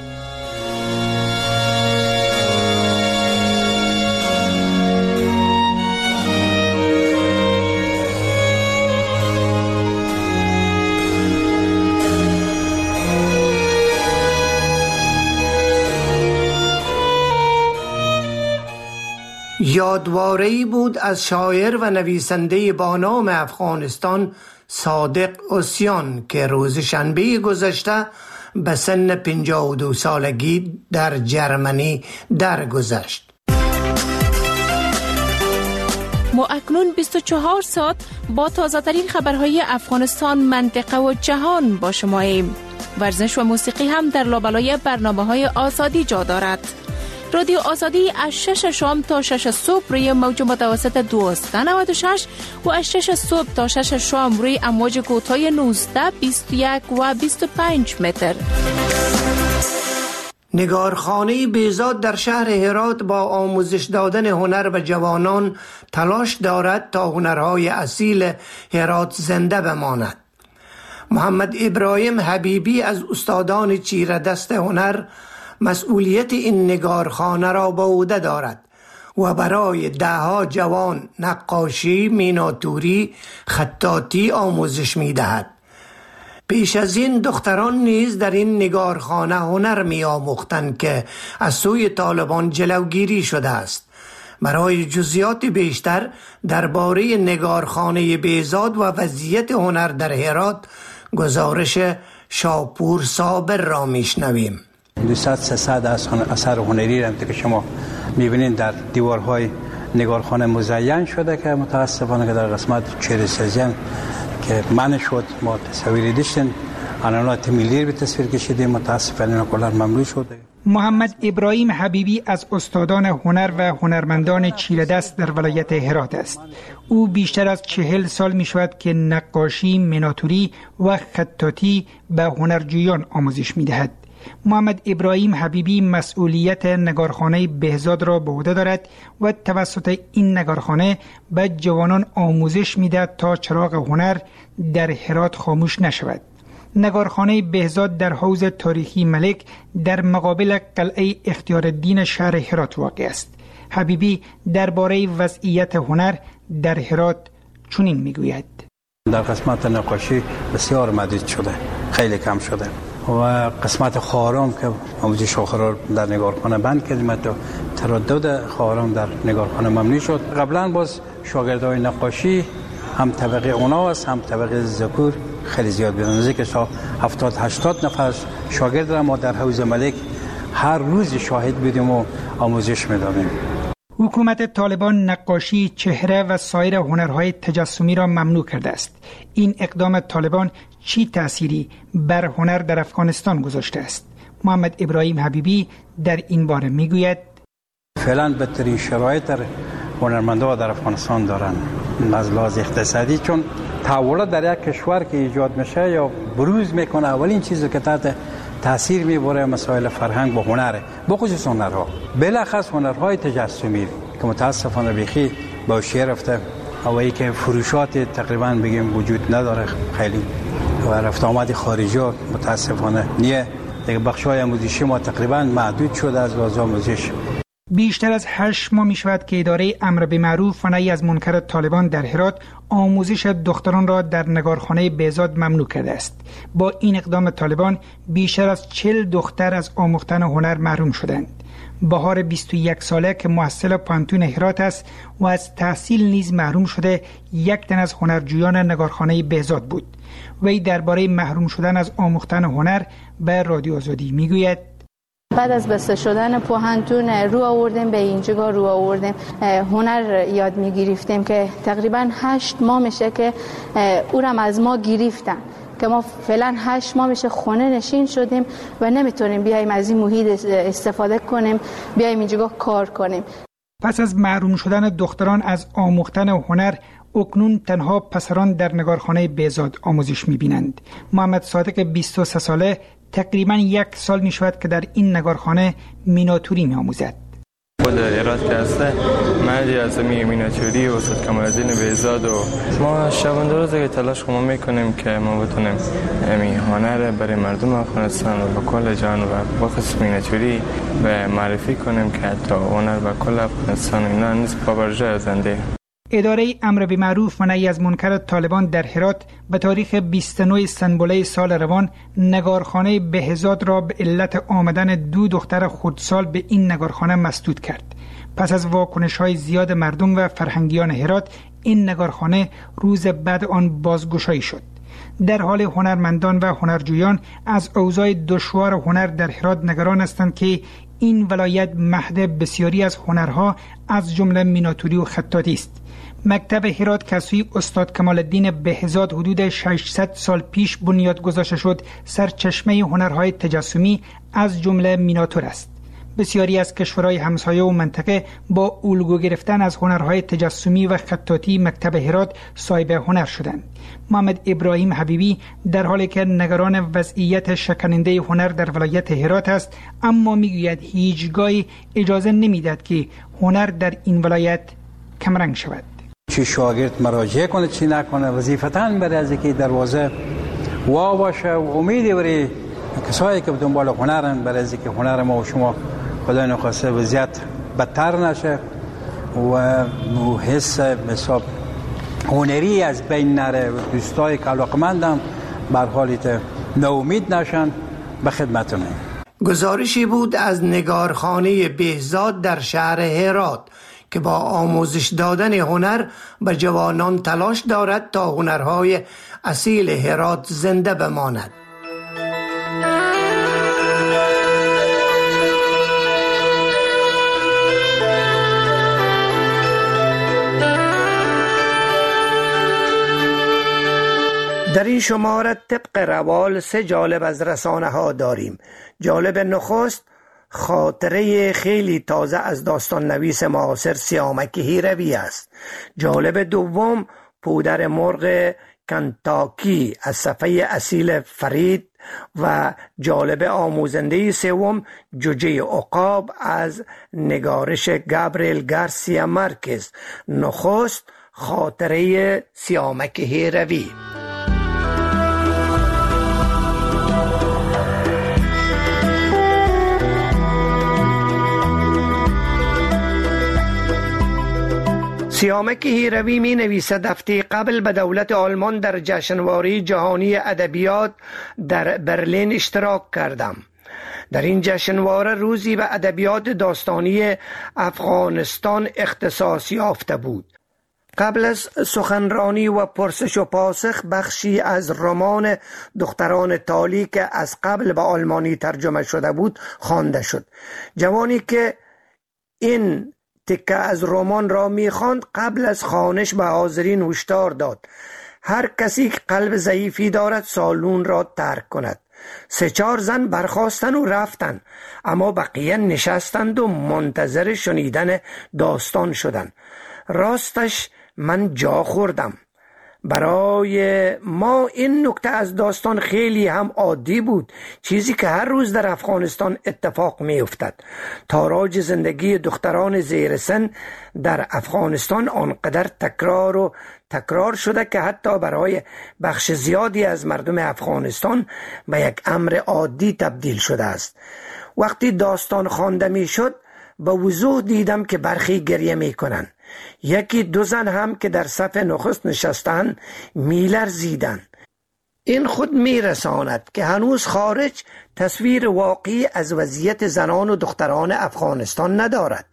یادواره‌ای بود از شاعر و نویسنده با نام افغانستان صادق عصیان که روز شنبه گذشته به سن پنجاه و دو سالگی در جرمنی درگذشت. ما اکنون بیست و چهار ساعت با تازه ترین خبرهای افغانستان، منطقه و جهان با شماییم. ورزش و موسیقی هم در لابلای برنامه‌های آزادی جا دارد. رادیو آزادی از شش شام تا شش صبح روی موج متوسط دویست و نود و شش و از شش صبح تا شش شام روی امواج کوتاه نوزده، بیست و یک و بیست و پنج متر. نگارخانه بهزاد در شهر هرات با آموزش دادن هنر به جوانان تلاش دارد تا هنرهای اصیل هرات زنده بماند. محمد ابراهیم حبیبی از استادان چیره دست هنر مسئولیت این نگارخانه را به عهده دارد و برای دهها جوان نقاشی، میناتوری، خطاطی آموزش می دهد. پیش از این دختران نیز در این نگارخانه هنر می آموختند که از سوی طالبان جلوگیری شده است. برای جزئیات بیشتر درباره نگارخانه بهزاد و وضعیت هنر در هرات گزارش شاپور صابر را میشنویم. دویست سیصد اثر هنری را که شما میبینید در دیوارهای نگارخانه مزین شده که متاسفانه که در قسمت چهره سازی که منع شد ما تصویری داشتیم، عنوانات ملی به تصویر کشیدیم، متاسفانه کلا ممنوع شده. محمد ابراهیم حبیبی از استادان هنر و هنرمندان چیره دست در ولایت هرات است. او بیشتر از چهل سال می شود که نقاشی، میناتوری و خطاطی به هنرجویان آموزش می دهد. محمد ابراهیم حبیبی مسئولیت نگارخانه بهزاد را به عهده دارد و توسط این نگارخانه به جوانان آموزش می دهد تا چراغ هنر در هرات خاموش نشود. نگارخانه بهزاد در حوض تاریخی ملک در مقابل قلعه اختیارالدین شهر هرات واقع است. حبیبی درباره وضعیت هنر در هرات چنین میگوید: در قسمت نقاشی بسیار مدید شده، خیلی کم شده و قسمت خواهرام که آموزش آخر در نگارخانه بند کردیم تا تردد خواهرام در نگارخانه ممنوع شد. قبلا باز شاگردای نقاشی هم طبقه اونا است هم طبقه ذکور خیلی زیاد بودن، نزدیک تا هفتاد هشتاد نفر شاگرد را ما در حوض ملک هر روز شاهد بودیم و آموزش میدادیم. حکومت طالبان نقاشی، چهره و سایر هنرهای تجسمی را ممنوع کرده است. این اقدام طالبان چی تأثیری بر هنر در افغانستان گذاشته است؟ محمد ابراهیم حبیبی در این باره میگوید: فعلا بهترین شرایط در هنرمندان در افغانستان دارن از لحاظ اقتصادی، چون تحولات در یک کشور که ایجاد میشه یا بروز میکنه اولین چیزی که تحت تاثیر میبره مسائل فرهنگ و هنره، بخصوص هنرها، بالاخص هنرهای تجسمی که متاسفانه بیخی با شیر رفته و ای که فروشات تقریبا بگیم وجود نداره خیلی و رفت آمد خارجی متاسفانه نیه. دیگه بخشای آموزشی ما تقریبا محدود شده از لحاظ آموزش. بیشتر از هشت ماه می شود که اداره امر به معروف و نهی از منکر طالبان در هرات آموزش دختران را در نگارخانه بهزاد ممنوع کرده است. با این اقدام طالبان بیشتر از چهل دختر از آموختن هنر محروم شدند. بهار بیست و یک ساله که محصل پانتون هرات است و از تحصیل نیز محروم شده یک تن از هنرجویان نگارخانه بهزاد بود. وی درباره محروم شدن از آموختن هنر به رادیو آزادی میگوید: بعد از بسته شدن پوهنتون رو آوردیم به اینجا رو آوردیم هنر یاد میگرفتیم که تقریبا هشت ماه میشه که او را از ما گرفتن که ما فعلا هشت ماه میشه خونه نشین شدیم و نمیتونیم بیایم از این محیط استفاده کنیم، بیایم اینجا کار کنیم. پس از محروم شدن دختران از آموختن هنر، اکنون تنها پسران در نگارخانه بهزاد آموزش میبینند. محمد صادق بیست و سه ساله تقریبا یک سال می شود که در این نگارخانه میناتوری می آموزد. خود ایراد که هسته مردی از می میناتوری و استاد کمال‌الدین بهزاد و ما شبانه روز که تلاش خودمون میکنیم که ما بتونیم امی هنر برای مردم افغانستان و کل جهان و بخصوص میناتوری به معرفی کنیم که حتی هنر به کل افغانستان اینا نیست پابرجا زنده. اداره امر به معروف و نهی از منکر طالبان در هرات به تاریخ بیست و نه سنبله سال روان نگارخانه بهزاد را به علت آمدن دو دختر خردسال به این نگارخانه مسدود کرد. پس از واکنش‌های زیاد مردم و فرهنگیان هرات، این نگارخانه روز بعد آن بازگشایی شد. در حال هنرمندان و هنرجویان از اوضاع دشوار هنر در هرات نگران هستند که این ولایت مهد بسیاری از هنرها از جمله میناتوری و خطاطی است. مکتب هرات که سوی استاد کمال‌الدین بهزاد حدود ششصد سال پیش بنیاد گذاشته شد، سرچشمه هنرهای تجسمی از جمله میناتور است. بسیاری از کشورهای همسایه و منطقه با الگو گرفتن از هنرهای تجسمی و خطاطی مکتب هرات صاحب هنر شدند. محمد ابراهیم حبیبی در حالی که نگران وضعیت شکننده هنر در ولایت هرات است، اما میگوید هیچگاه اجازه نمیدهد که هنر در این ولایت کمرنگ شود. چی شاگرد مراجعه کنه چی نکنه، وظیفتاً برای از اینکه دروازه وا باشه و امیدی برای کسایی که دنبال هنرن برای از اینکه هنر ما و شما خدای نخواسته وضعیت بدتر نشه و حس حساب هنری از بین نره، دوستای که علاقمندم بر حالیت ناامید نشن. به خدمتونه. گزارشی بود از نگارخانه بهزاد در شهر هرات که با آموزش دادن هنر به جوانان تلاش دارد تا هنرهای اصیل هرات زنده بماند. در این شماره طبق روال سه جالب از رسانه ها داریم. جالب نخست خاطره خیلی تازه از داستان نویس معاصر سیامک هیروی است. جالب دوم پودر مرغ کنتاکی از صفحه اصیل فرید و جالب آموزنده سوم جوجه عقاب از نگارش گابریل گارسیا مارکز. نخست خاطره سیامک هیروی. سیامک هیروی می نویسد هفته قبل به دولت آلمان در جشنواره جهانی ادبیات در برلین اشتراک کردم. در این جشنواره روزی به ادبیات داستانی افغانستان اختصاص یافته بود. قبل از سخنرانی و پرسش و پاسخ بخشی از رمان دختران تالی که از قبل به آلمانی ترجمه شده بود خوانده شد. جوانی که این تکه از رمان را می‌خواند قبل از خوانش به حاضرین هشدار داد: هر کسی که قلب ضعیفی دارد سالون را ترک کند. سه چهار زن برخاستن و رفتن، اما بقیه نشستند و منتظر شنیدن داستان شدند. راستش من جا خوردم. برای ما این نکته از داستان خیلی هم عادی بود، چیزی که هر روز در افغانستان اتفاق می افتد. تاراج زندگی دختران زیر سن در افغانستان آنقدر تکرار و تکرار شده که حتی برای بخش زیادی از مردم افغانستان به یک امر عادی تبدیل شده است. وقتی داستان خوانده می شد به وضوح دیدم که برخی گریه می کنند. یکی دو زن هم که در صف نخست نشستن میلرزیدند. این خود میرساند که هنوز خارج تصویر واقعی از وضعیت زنان و دختران افغانستان ندارد.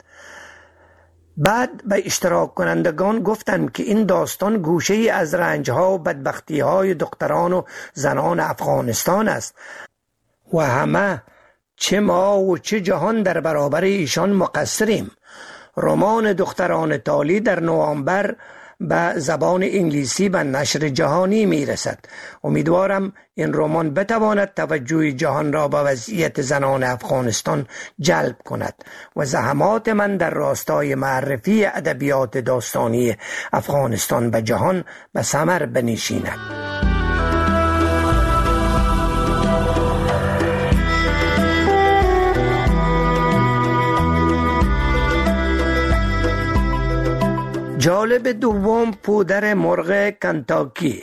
بعد به اشتراک کنندگان گفتند که این داستان گوشه ای از رنجها و بدبختی های دختران و زنان افغانستان است و همه، چه ما و چه جهان، در برابر ایشان مقصریم. رمان دختران تالی در نوامبر به زبان انگلیسی به نشر جهانی می رسد. امیدوارم این رمان بتواند توجه جهان را به وضعیت زنان افغانستان جلب کند و زحمات من در راستای معرفی ادبیات داستانی افغانستان به جهان به ثمر بنشیند. جالب دوم، پودر مرغ کنتاکی.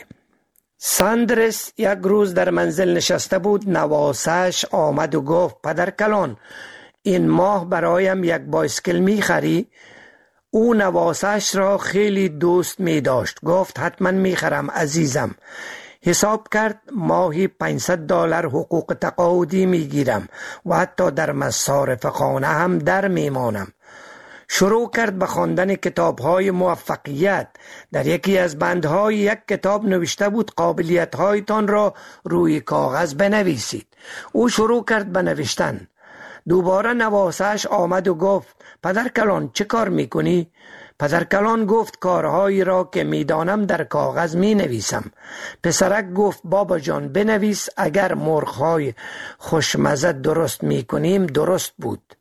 ساندرس یک روز در منزل نشسته بود. نواسش آمد و گفت: پدر کلان، این ماه برایم یک بایسکل می خری؟ او نواسش را خیلی دوست می داشت. گفت: حتما می خرم عزیزم. حساب کرد ماهی پانصد دلار حقوق تقاعدی می گیرم و حتی در مصارف خانه هم در می مانم. شروع کرد به خواندن کتاب‌های موفقیت. در یکی از بندهای یک کتاب نوشته بود: قابلیت‌هایتان را روی کاغذ بنویسید. او شروع کرد به نوشتن. دوباره نواسش آمد و گفت: پدر کلان چه کار میکنی؟ پدر کلان گفت: کارهایی را که میدانم در کاغذ می نویسم. پسرک گفت: بابا جان بنویس، اگر مرغ‌های خوشمزه درست میکنیم درست بود.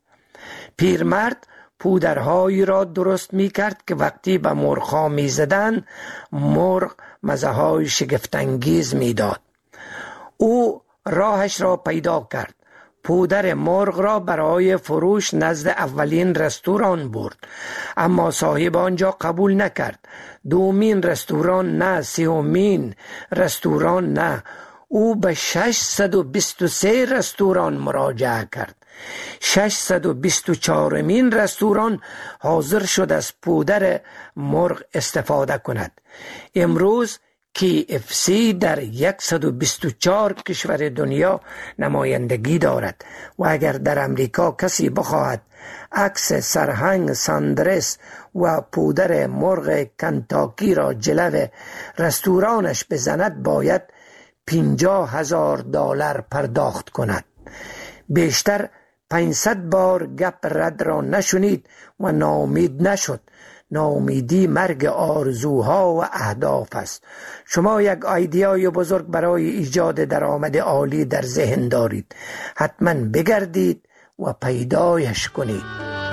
پیرمرد پودرهایی را درست می کرد که وقتی به مرغ‌ها می زدن مرغ مزه های شگفت‌انگیز می داد. او راهش را پیدا کرد. پودر مرغ را برای فروش نزد اولین رستوران برد، اما صاحب آنجا قبول نکرد. دومین رستوران نه، سومین رستوران نه. او به ششصد و بیست و سه رستوران مراجعه کرد. ششصد و بیست و چهارمین رستوران حاضر شد از پودر مرغ استفاده کند. امروز کی اف سی در صد و بیست و چهار کشور دنیا نمایندگی دارد و اگر در امریکا کسی بخواهد عکس سرهنگ ساندرس و پودر مرغ کنتاکی را جلو رستورانش بزند باید پنجاه هزار دلار پرداخت کند. بیشتر پانصد بار گپ رد را نشنید و ناامید نشد. ناامیدی مرگ آرزوها و اهداف است. شما یک ایده‌ای بزرگ برای ایجاد درآمد عالی در ذهن دارید. حتما بگردید و پیدایش کنید.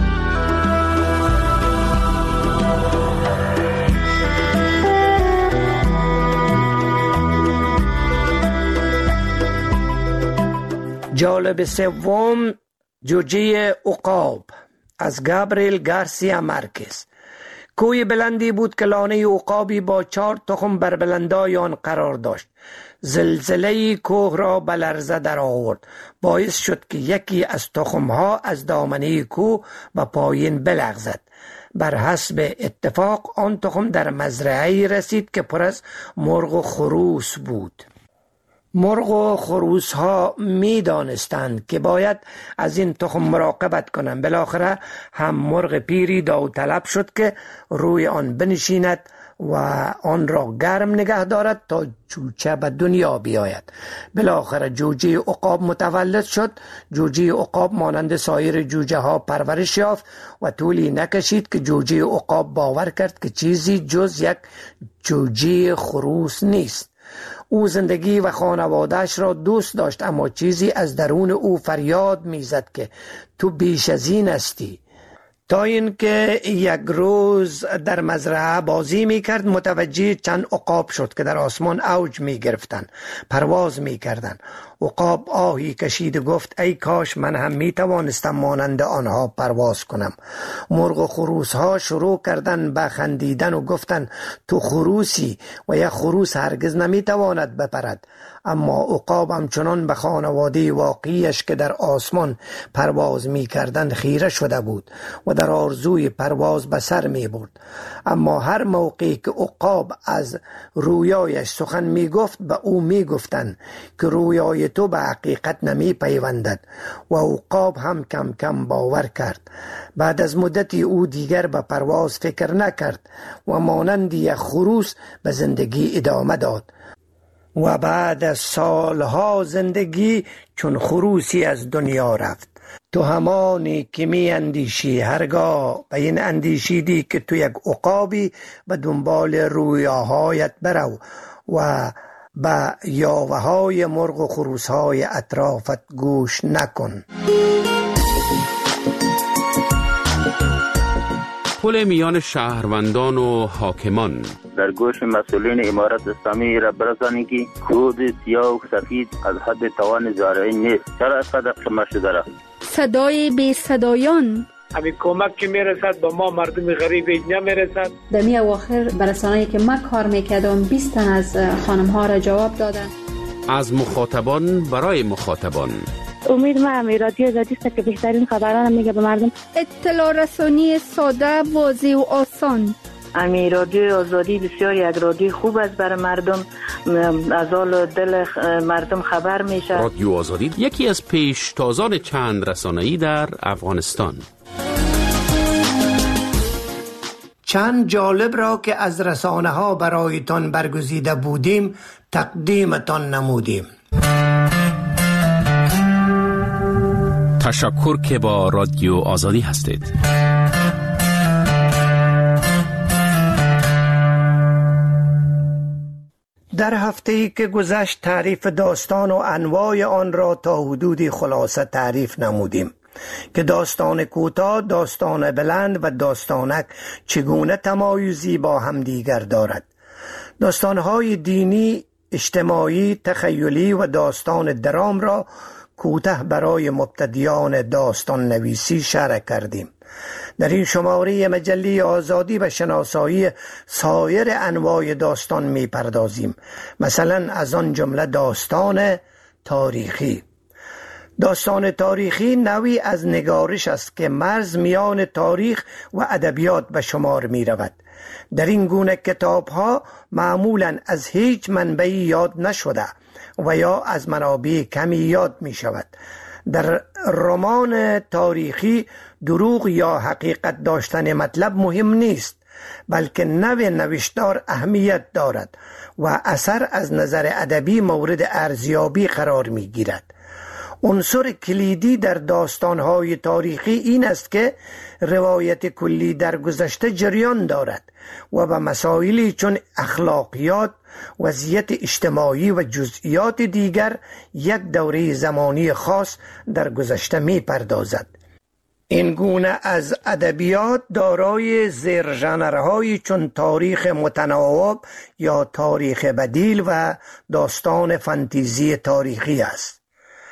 جالب سوم، جوجه عقاب از گابریل گارسیا مارکز. کوی بلندی بود که لانه عقابی با چهار تخم بر بلندای آن قرار داشت. زلزله کوه را به لرزه در آورد. باعث شد که یکی از تخمها از دامنه کوه به پایین بلغزد. بر حسب اتفاق آن تخم در مزرعه‌ای رسید که پر از مرغ و خروس بود. مرغ و خروس ها می دانستند که باید از این تخم مراقبت کنند. بالاخره هم مرغ پیری داوطلب شد که روی آن بنشیند و آن را گرم نگه دارد تا جوجه به دنیا بیاید. بالاخره جوجه عقاب متولد شد. جوجه عقاب مانند سایر جوجه ها پرورش یافت و طولی نکشید که جوجه عقاب باور کرد که چیزی جز یک جوجه خروس نیست. او زندگی و خانوادهش را دوست داشت، اما چیزی از درون او فریاد میزد که تو بیش از این هستی. تا اینکه یک روز در مزرعه بازی میکرد متوجه چند عقاب شد که در آسمان اوج میگرفتند، پرواز میکردند. عقاب آهی کشید و گفت ای کاش من هم میتوانستم مانند آنها پرواز کنم. مرغ و خروس ها شروع کردن به خندیدن و گفتند تو خروسی و یک خروس هرگز نمیتواند بپرد. اما عقاب همچنان به خانواده واقعیش که در آسمان پرواز میکردند خیره شده بود و در آرزوی پرواز به سر می برد. اما هر موقعی که عقاب از رویایش سخن می گفت به او می گفتند که رویای تو به حقیقت نمی پیوندد و عقاب هم کم کم باور کرد. بعد از مدتی او دیگر به پرواز فکر نکرد و مانند یک خروس به زندگی ادامه داد و بعد از سالها زندگی چون خروسی از دنیا رفت. تو همانی که می اندیشی هرگاه به این اندیشیدی که تو یک عقابی به دنبال رویاهایت برو و به یاوه های مرغ و خروس های اطرافت گوش نکن. پل میان شهروندان و حاکمان در گوش مسئولین امارت اسلامی را برسانید که کود سیاه و سفید از حد توان زارعی نیست. چرا از قدر شما شده را؟ صدای بی صدایان همین کمک که میرسد به ما مردم غریب نمیرسد. در می اواخر برسانه‌ای که من کار میکردم بیست تن از خانم ها را جواب دادن. از مخاطبان برای مخاطبان امید ما رادیو آزادی است که بهترین خبران میگه به مردم. اطلاع رسانی ساده، واضح و آسان. امی رادیو آزادی بسیار یک رادیو خوب است برای مردم، از حال دل مردم خبر میشه. رادیو آزادی یکی از پیشتازان چند رسانه‌ای در افغانستان. چند جالب را که از رسانه ها برایتان برگزیده بودیم تقدیمتان نمودیم. تشکر که با رادیو آزادی هستید. در هفته‌ای که گذشت تعریف داستان و انواع آن را تا حدودی خلاصه تعریف نمودیم که داستان کوتاه، داستان بلند و داستانک چگونه تمایزی با هم دیگر دارد. داستانهای دینی، اجتماعی، تخیلی و داستان درام را کوتاه برای مبتدیان داستان نویسی شرح کردیم. در این شماره مجله آزادی به شناسایی سایر انواع داستان می پردازیم. مثلا از آن جمله داستان تاریخی. داستان تاریخی نوعی از نگارش است که مرز میان تاریخ و ادبیات به شمار می رود. در این گونه کتاب ها معمولا از هیچ منبعی یاد نشده و یا از منابع کمی یاد می شود. در رمان تاریخی دروغ یا حقیقت داشتن مطلب مهم نیست، بلکه نوع نوشتار اهمیت دارد و اثر از نظر ادبی مورد ارزیابی قرار می گیرد. عنصر کلیدی در داستان‌های تاریخی این است که روایت کلی در گذشته جریان دارد و به مسائلی چون اخلاقیات، وضعیت اجتماعی و جزئیات دیگر یک دوره زمانی خاص در گذشته می پردازد. این گونه از ادبیات دارای زیر ژانرهای چون تاریخ متناوب یا تاریخ بدیل و داستان فانتزی تاریخی است.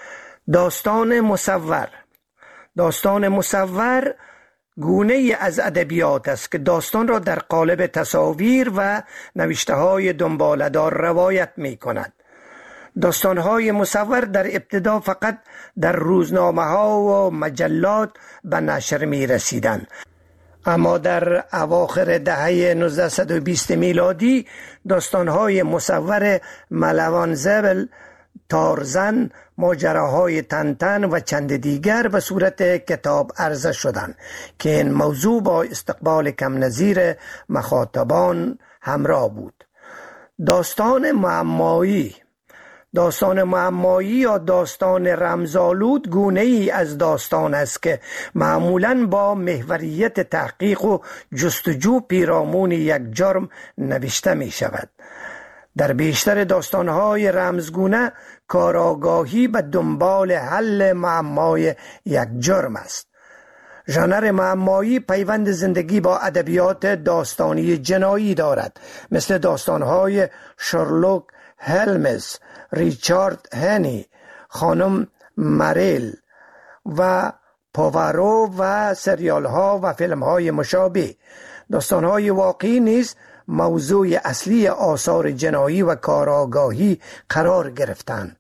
داستان مصور. داستان مصور گونه ای از ادبیات است که داستان را در قالب تصاویر و نوشته های دنباله‌دار روایت می کند. داستان های مصور در ابتدا فقط در روزنامه ها و مجلات به نشر می رسیدند، اما در اواخر دهه نوزده و بیست میلادی داستان‌های مصور ملوان زبل، تارزن، ماجراهای تنتن و چند دیگر به صورت کتاب عرضه شدند که این موضوع با استقبال کم نظیر مخاطبان همراه بود. داستان معمایی داستان معمایی یا داستان رمزآلود گونه ای از داستان است که معمولاً با محوریت تحقیق و جستجو پیرامون یک جرم نوشته می شود. در بیشتر داستان‌های رمزگونه کارآگاهی به دنبال حل معمای یک جرم است. ژانر معمایی پیوند زندگی با ادبیات داستانی جنایی دارد، مثل داستان‌های شرلوک هلمز، ریچارد هنی، خانم مریل و پاوارو و سریال ها و فیلم های مشابه. داستان های واقعی نیز موضوع اصلی آثار جنایی و کارآگاهی قرار گرفتند.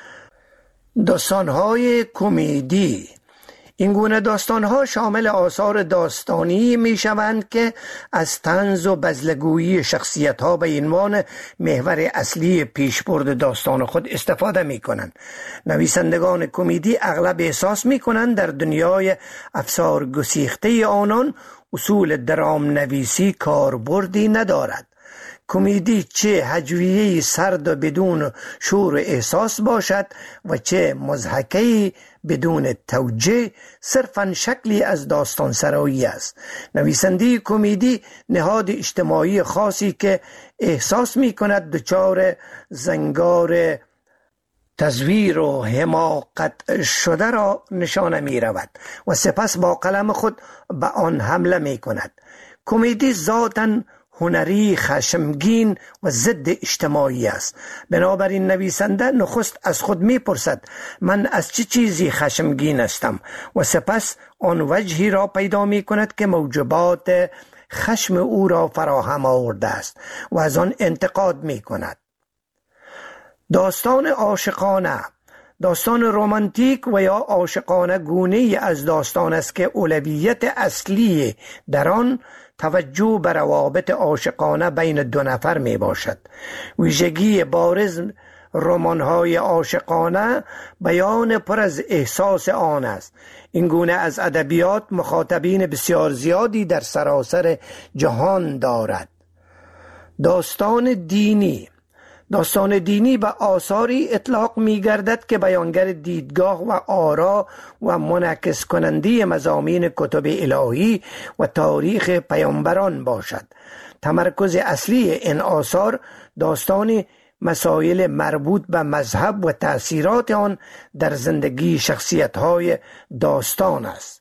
داستان های کمدی این گونه داستان‌ها شامل آثار داستانی می‌شوند که از طنز و بزلگویی شخصیت‌ها به عنوان محور اصلی پیشبرد داستان خود استفاده می‌کنند. نویسندگان کمدی اغلب احساس می‌کنند در دنیای افسار گسیخته آنان اصول درام نویسی کاربردی ندارد. کمدی چه هجویه‌ای سرد و بدون شور و احساس باشد و چه مضحکه‌ای بدون توجیه، صرفاً شکلی از داستان سرایی است. نویسنده کمدی نهاد اجتماعی خاصی که احساس می کند دچار زنگار تزویر و حماقت شده را نشانه می رود و سپس با قلم خود به آن حمله می کند. کمدی ذاتاً هنری، خشمگین و ضد اجتماعی است. بنابراین نویسنده نخست از خود میپرسد من از چه چیزی خشمگین هستم و سپس آن وجهی را پیدا می کند که موجبات خشم او را فراهم آورده است و از آن انتقاد می کند. داستان عاشقانه داستان رمانتیک و یا عاشقانه گونه از داستان است که اولویت اصلی در آن توجه به روابط عاشقانه بین دو نفر می باشد. ویژگی بارز رمان‌های عاشقانه بیان پر از احساس آن است. این گونه از ادبیات مخاطبین بسیار زیادی در سراسر جهان دارد. داستان دینی داستان دینی به آثاری اطلاق می گردد که بیانگر دیدگاه و آرا و منعکس کننده مضامین کتب الهی و تاریخ پیامبران باشد. تمرکز اصلی این آثار داستان مسائل مربوط به مذهب و تأثیرات آن در زندگی شخصیت‌های داستان است.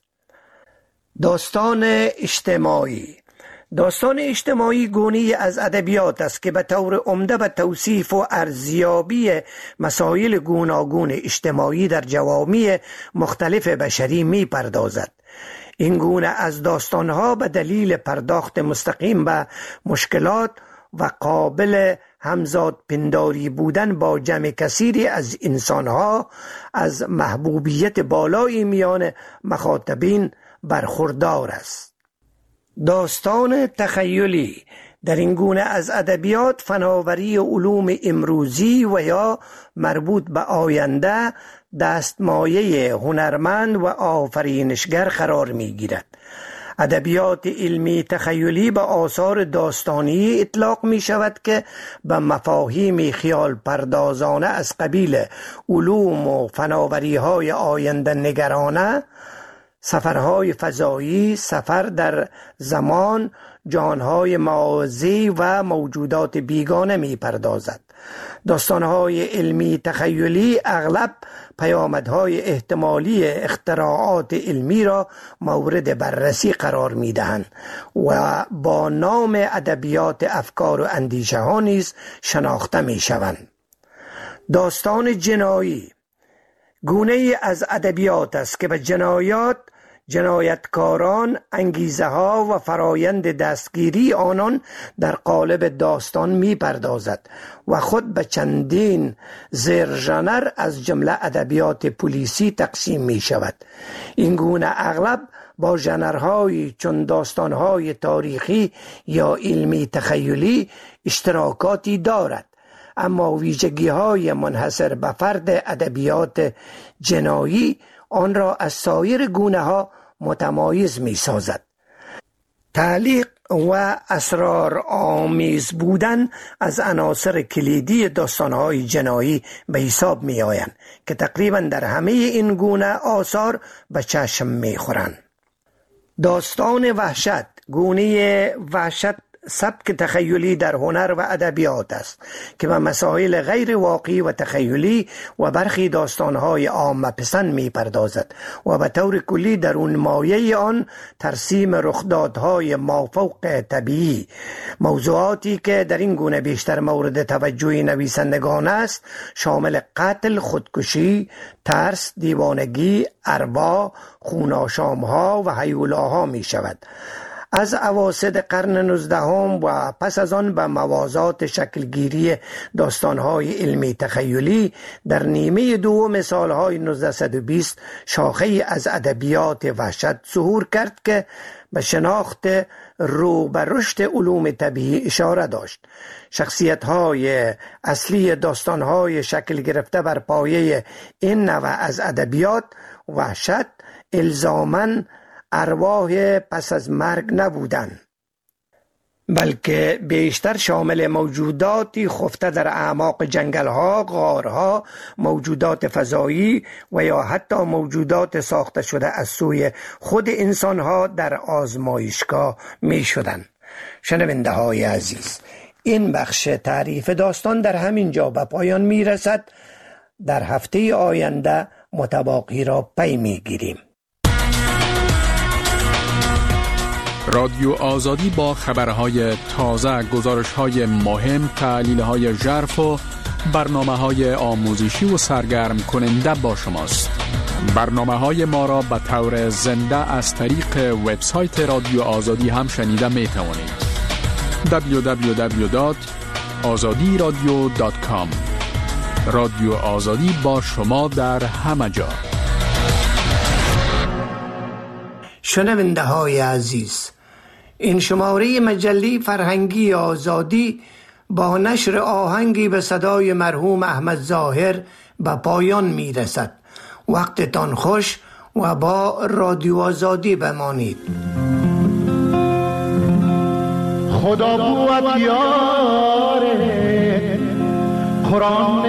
داستان اجتماعی داستان اجتماعی گونه‌ای از ادبیات است که به طور عمده به توصیف و ارزیابی مسائل گوناگون اجتماعی در جوامع مختلف بشری می پردازد. این گونه از داستانها به دلیل پرداخت مستقیم به مشکلات و قابل همزاد پنداری بودن با جمع کثیری از انسانها از محبوبیت بالای میان مخاطبین برخوردار است. داستان تخیلی در این گونه از ادبیات فناوری علوم امروزی و یا مربوط به آینده دستمایه هنرمند و آفرینشگر قرار می گیرد. ادبیات علمی تخیلی به آثار داستانی اطلاق می شود که به مفاهیم خیال پردازانه از قبیل علوم و فناوری های آینده نگرانه، سفرهای فضایی، سفر در زمان، جانهای موازی و موجودات بیگانه می پردازد. داستانهای علمی تخیلی اغلب پیامدهای احتمالی اختراعات علمی را مورد بررسی قرار می دهند و با نام ادبیات افکار و اندیشه ها نیز شناخته می شوند. داستان جنایی گونه ای از ادبیات است که به جنایات، جنایتکاران، انگیزه ها و فرایند دستگیری آنان در قالب داستان می پردازد و خود به چندین زیر ژانر از جمله ادبیات پلیسی تقسیم می شود. این گونه اغلب با ژانرهایی چون داستانهای تاریخی یا علمی تخیلی اشتراکاتی دارد، اما ویژگی‌های منحصر به فرد ادبیات جنایی آن را از سایر گونه‌ها متمایز می‌سازد. تعلیق و اسرار آمیز بودن از عناصر کلیدی داستان‌های جنایی به حساب می‌آیند که تقریباً در همه این گونه آثار به چشم می‌خورند. داستان وحشت، گونه وحشت سبک تخیلی در هنر و ادبیات است که به مسائل غیر واقعی و تخیلی و برخی داستانهای عامه پسند می پردازد و به طور کلی در اون مایه آن ترسیم رخدادهای مافوق طبیعی. موضوعاتی که در این گونه بیشتر مورد توجه نویسندگان است شامل قتل، خودکشی، ترس، دیوانگی، ارواح، خوناشامها و هیولاها می شود. از اواسط قرن نوزدهم و پس از آن به موازات شکلگیری داستانهای علمی تخیلی در نیمه دوم سالهای نوزده و بیست شاخه‌ای از ادبیات وحشت ظهور کرد که به شناخت رو به رشد علوم طبیعی اشاره داشت. شخصیت‌های اصلی داستانهای شکل گرفته بر پایه این نوع از ادبیات وحشت الزاماً ارواح پس از مرگ نبودند، بلکه بیشتر شامل موجوداتی خفته در اعماق جنگل‌ها، غارها، موجودات فضایی و یا حتی موجودات ساخته شده از سوی خود انسان‌ها در آزمایشگاه می‌شدند. شنونده های عزیز، این بخش تعریف داستان در همین جا به پایان می‌رسد. در هفته آینده متباقی را پی می‌گیریم. رادیو آزادی با خبرهای تازه، گزارش‌های مهم، تحلیل‌های ژرف و برنامه‌های آموزشی و سرگرم کننده با شماست. برنامه‌های ما را به طور زنده از طریق وبسایت رادیو آزادی هم شنیده می‌توانید. دبلیو دبلیو دبلیو دات آزادی رادیو دات کام. رادیو آزادی با شما در همه جا. شنونده های عزیز، این شماره مجله فرهنگی آزادی با نشر آهنگی به صدای مرحوم احمد ظاهر به پایان می رسد. وقتتان خوش و با رادیو آزادی بمانید. خدا بود یاره، قرآن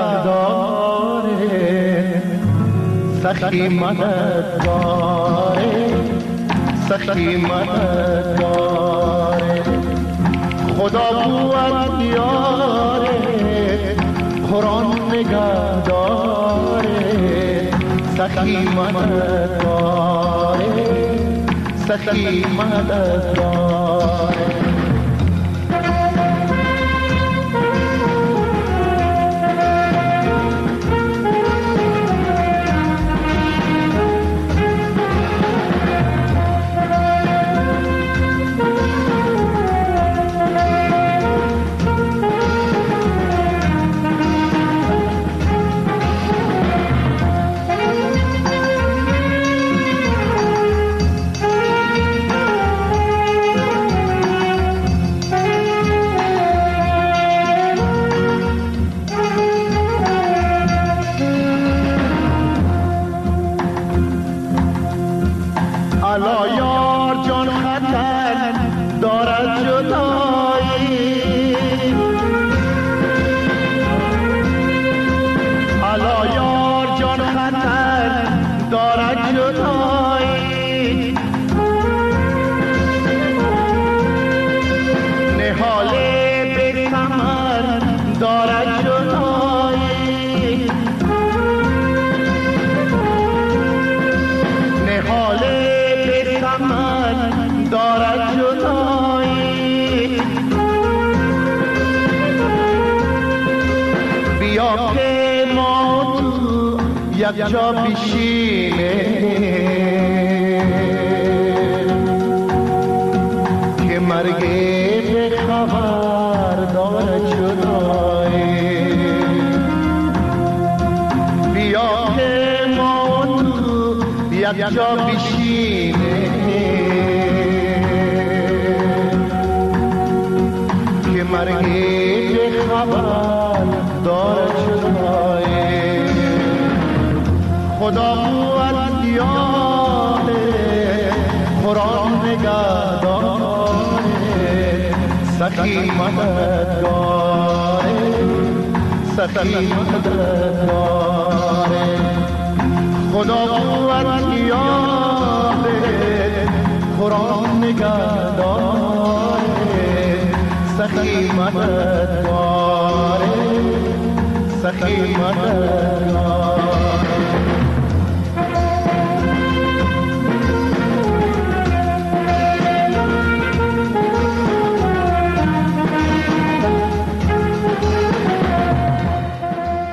نگهداره، سخی مددگاره، سخی مددگاره. خدا بود یاره، قرآن نگهداره، سخی مددگاره، سخی مددگاره. یک جا بشینه که مرگ به خبر داره جدایی. بیا که ما تو یک جا بشینه مرگی به خبر دارد شدای خدا قوت یاد قرآن نگهداره سخی مددگاره سخی مددگاره خدا قوت یاد قرآن نگهداره سخی مددگاره سخی مددگاره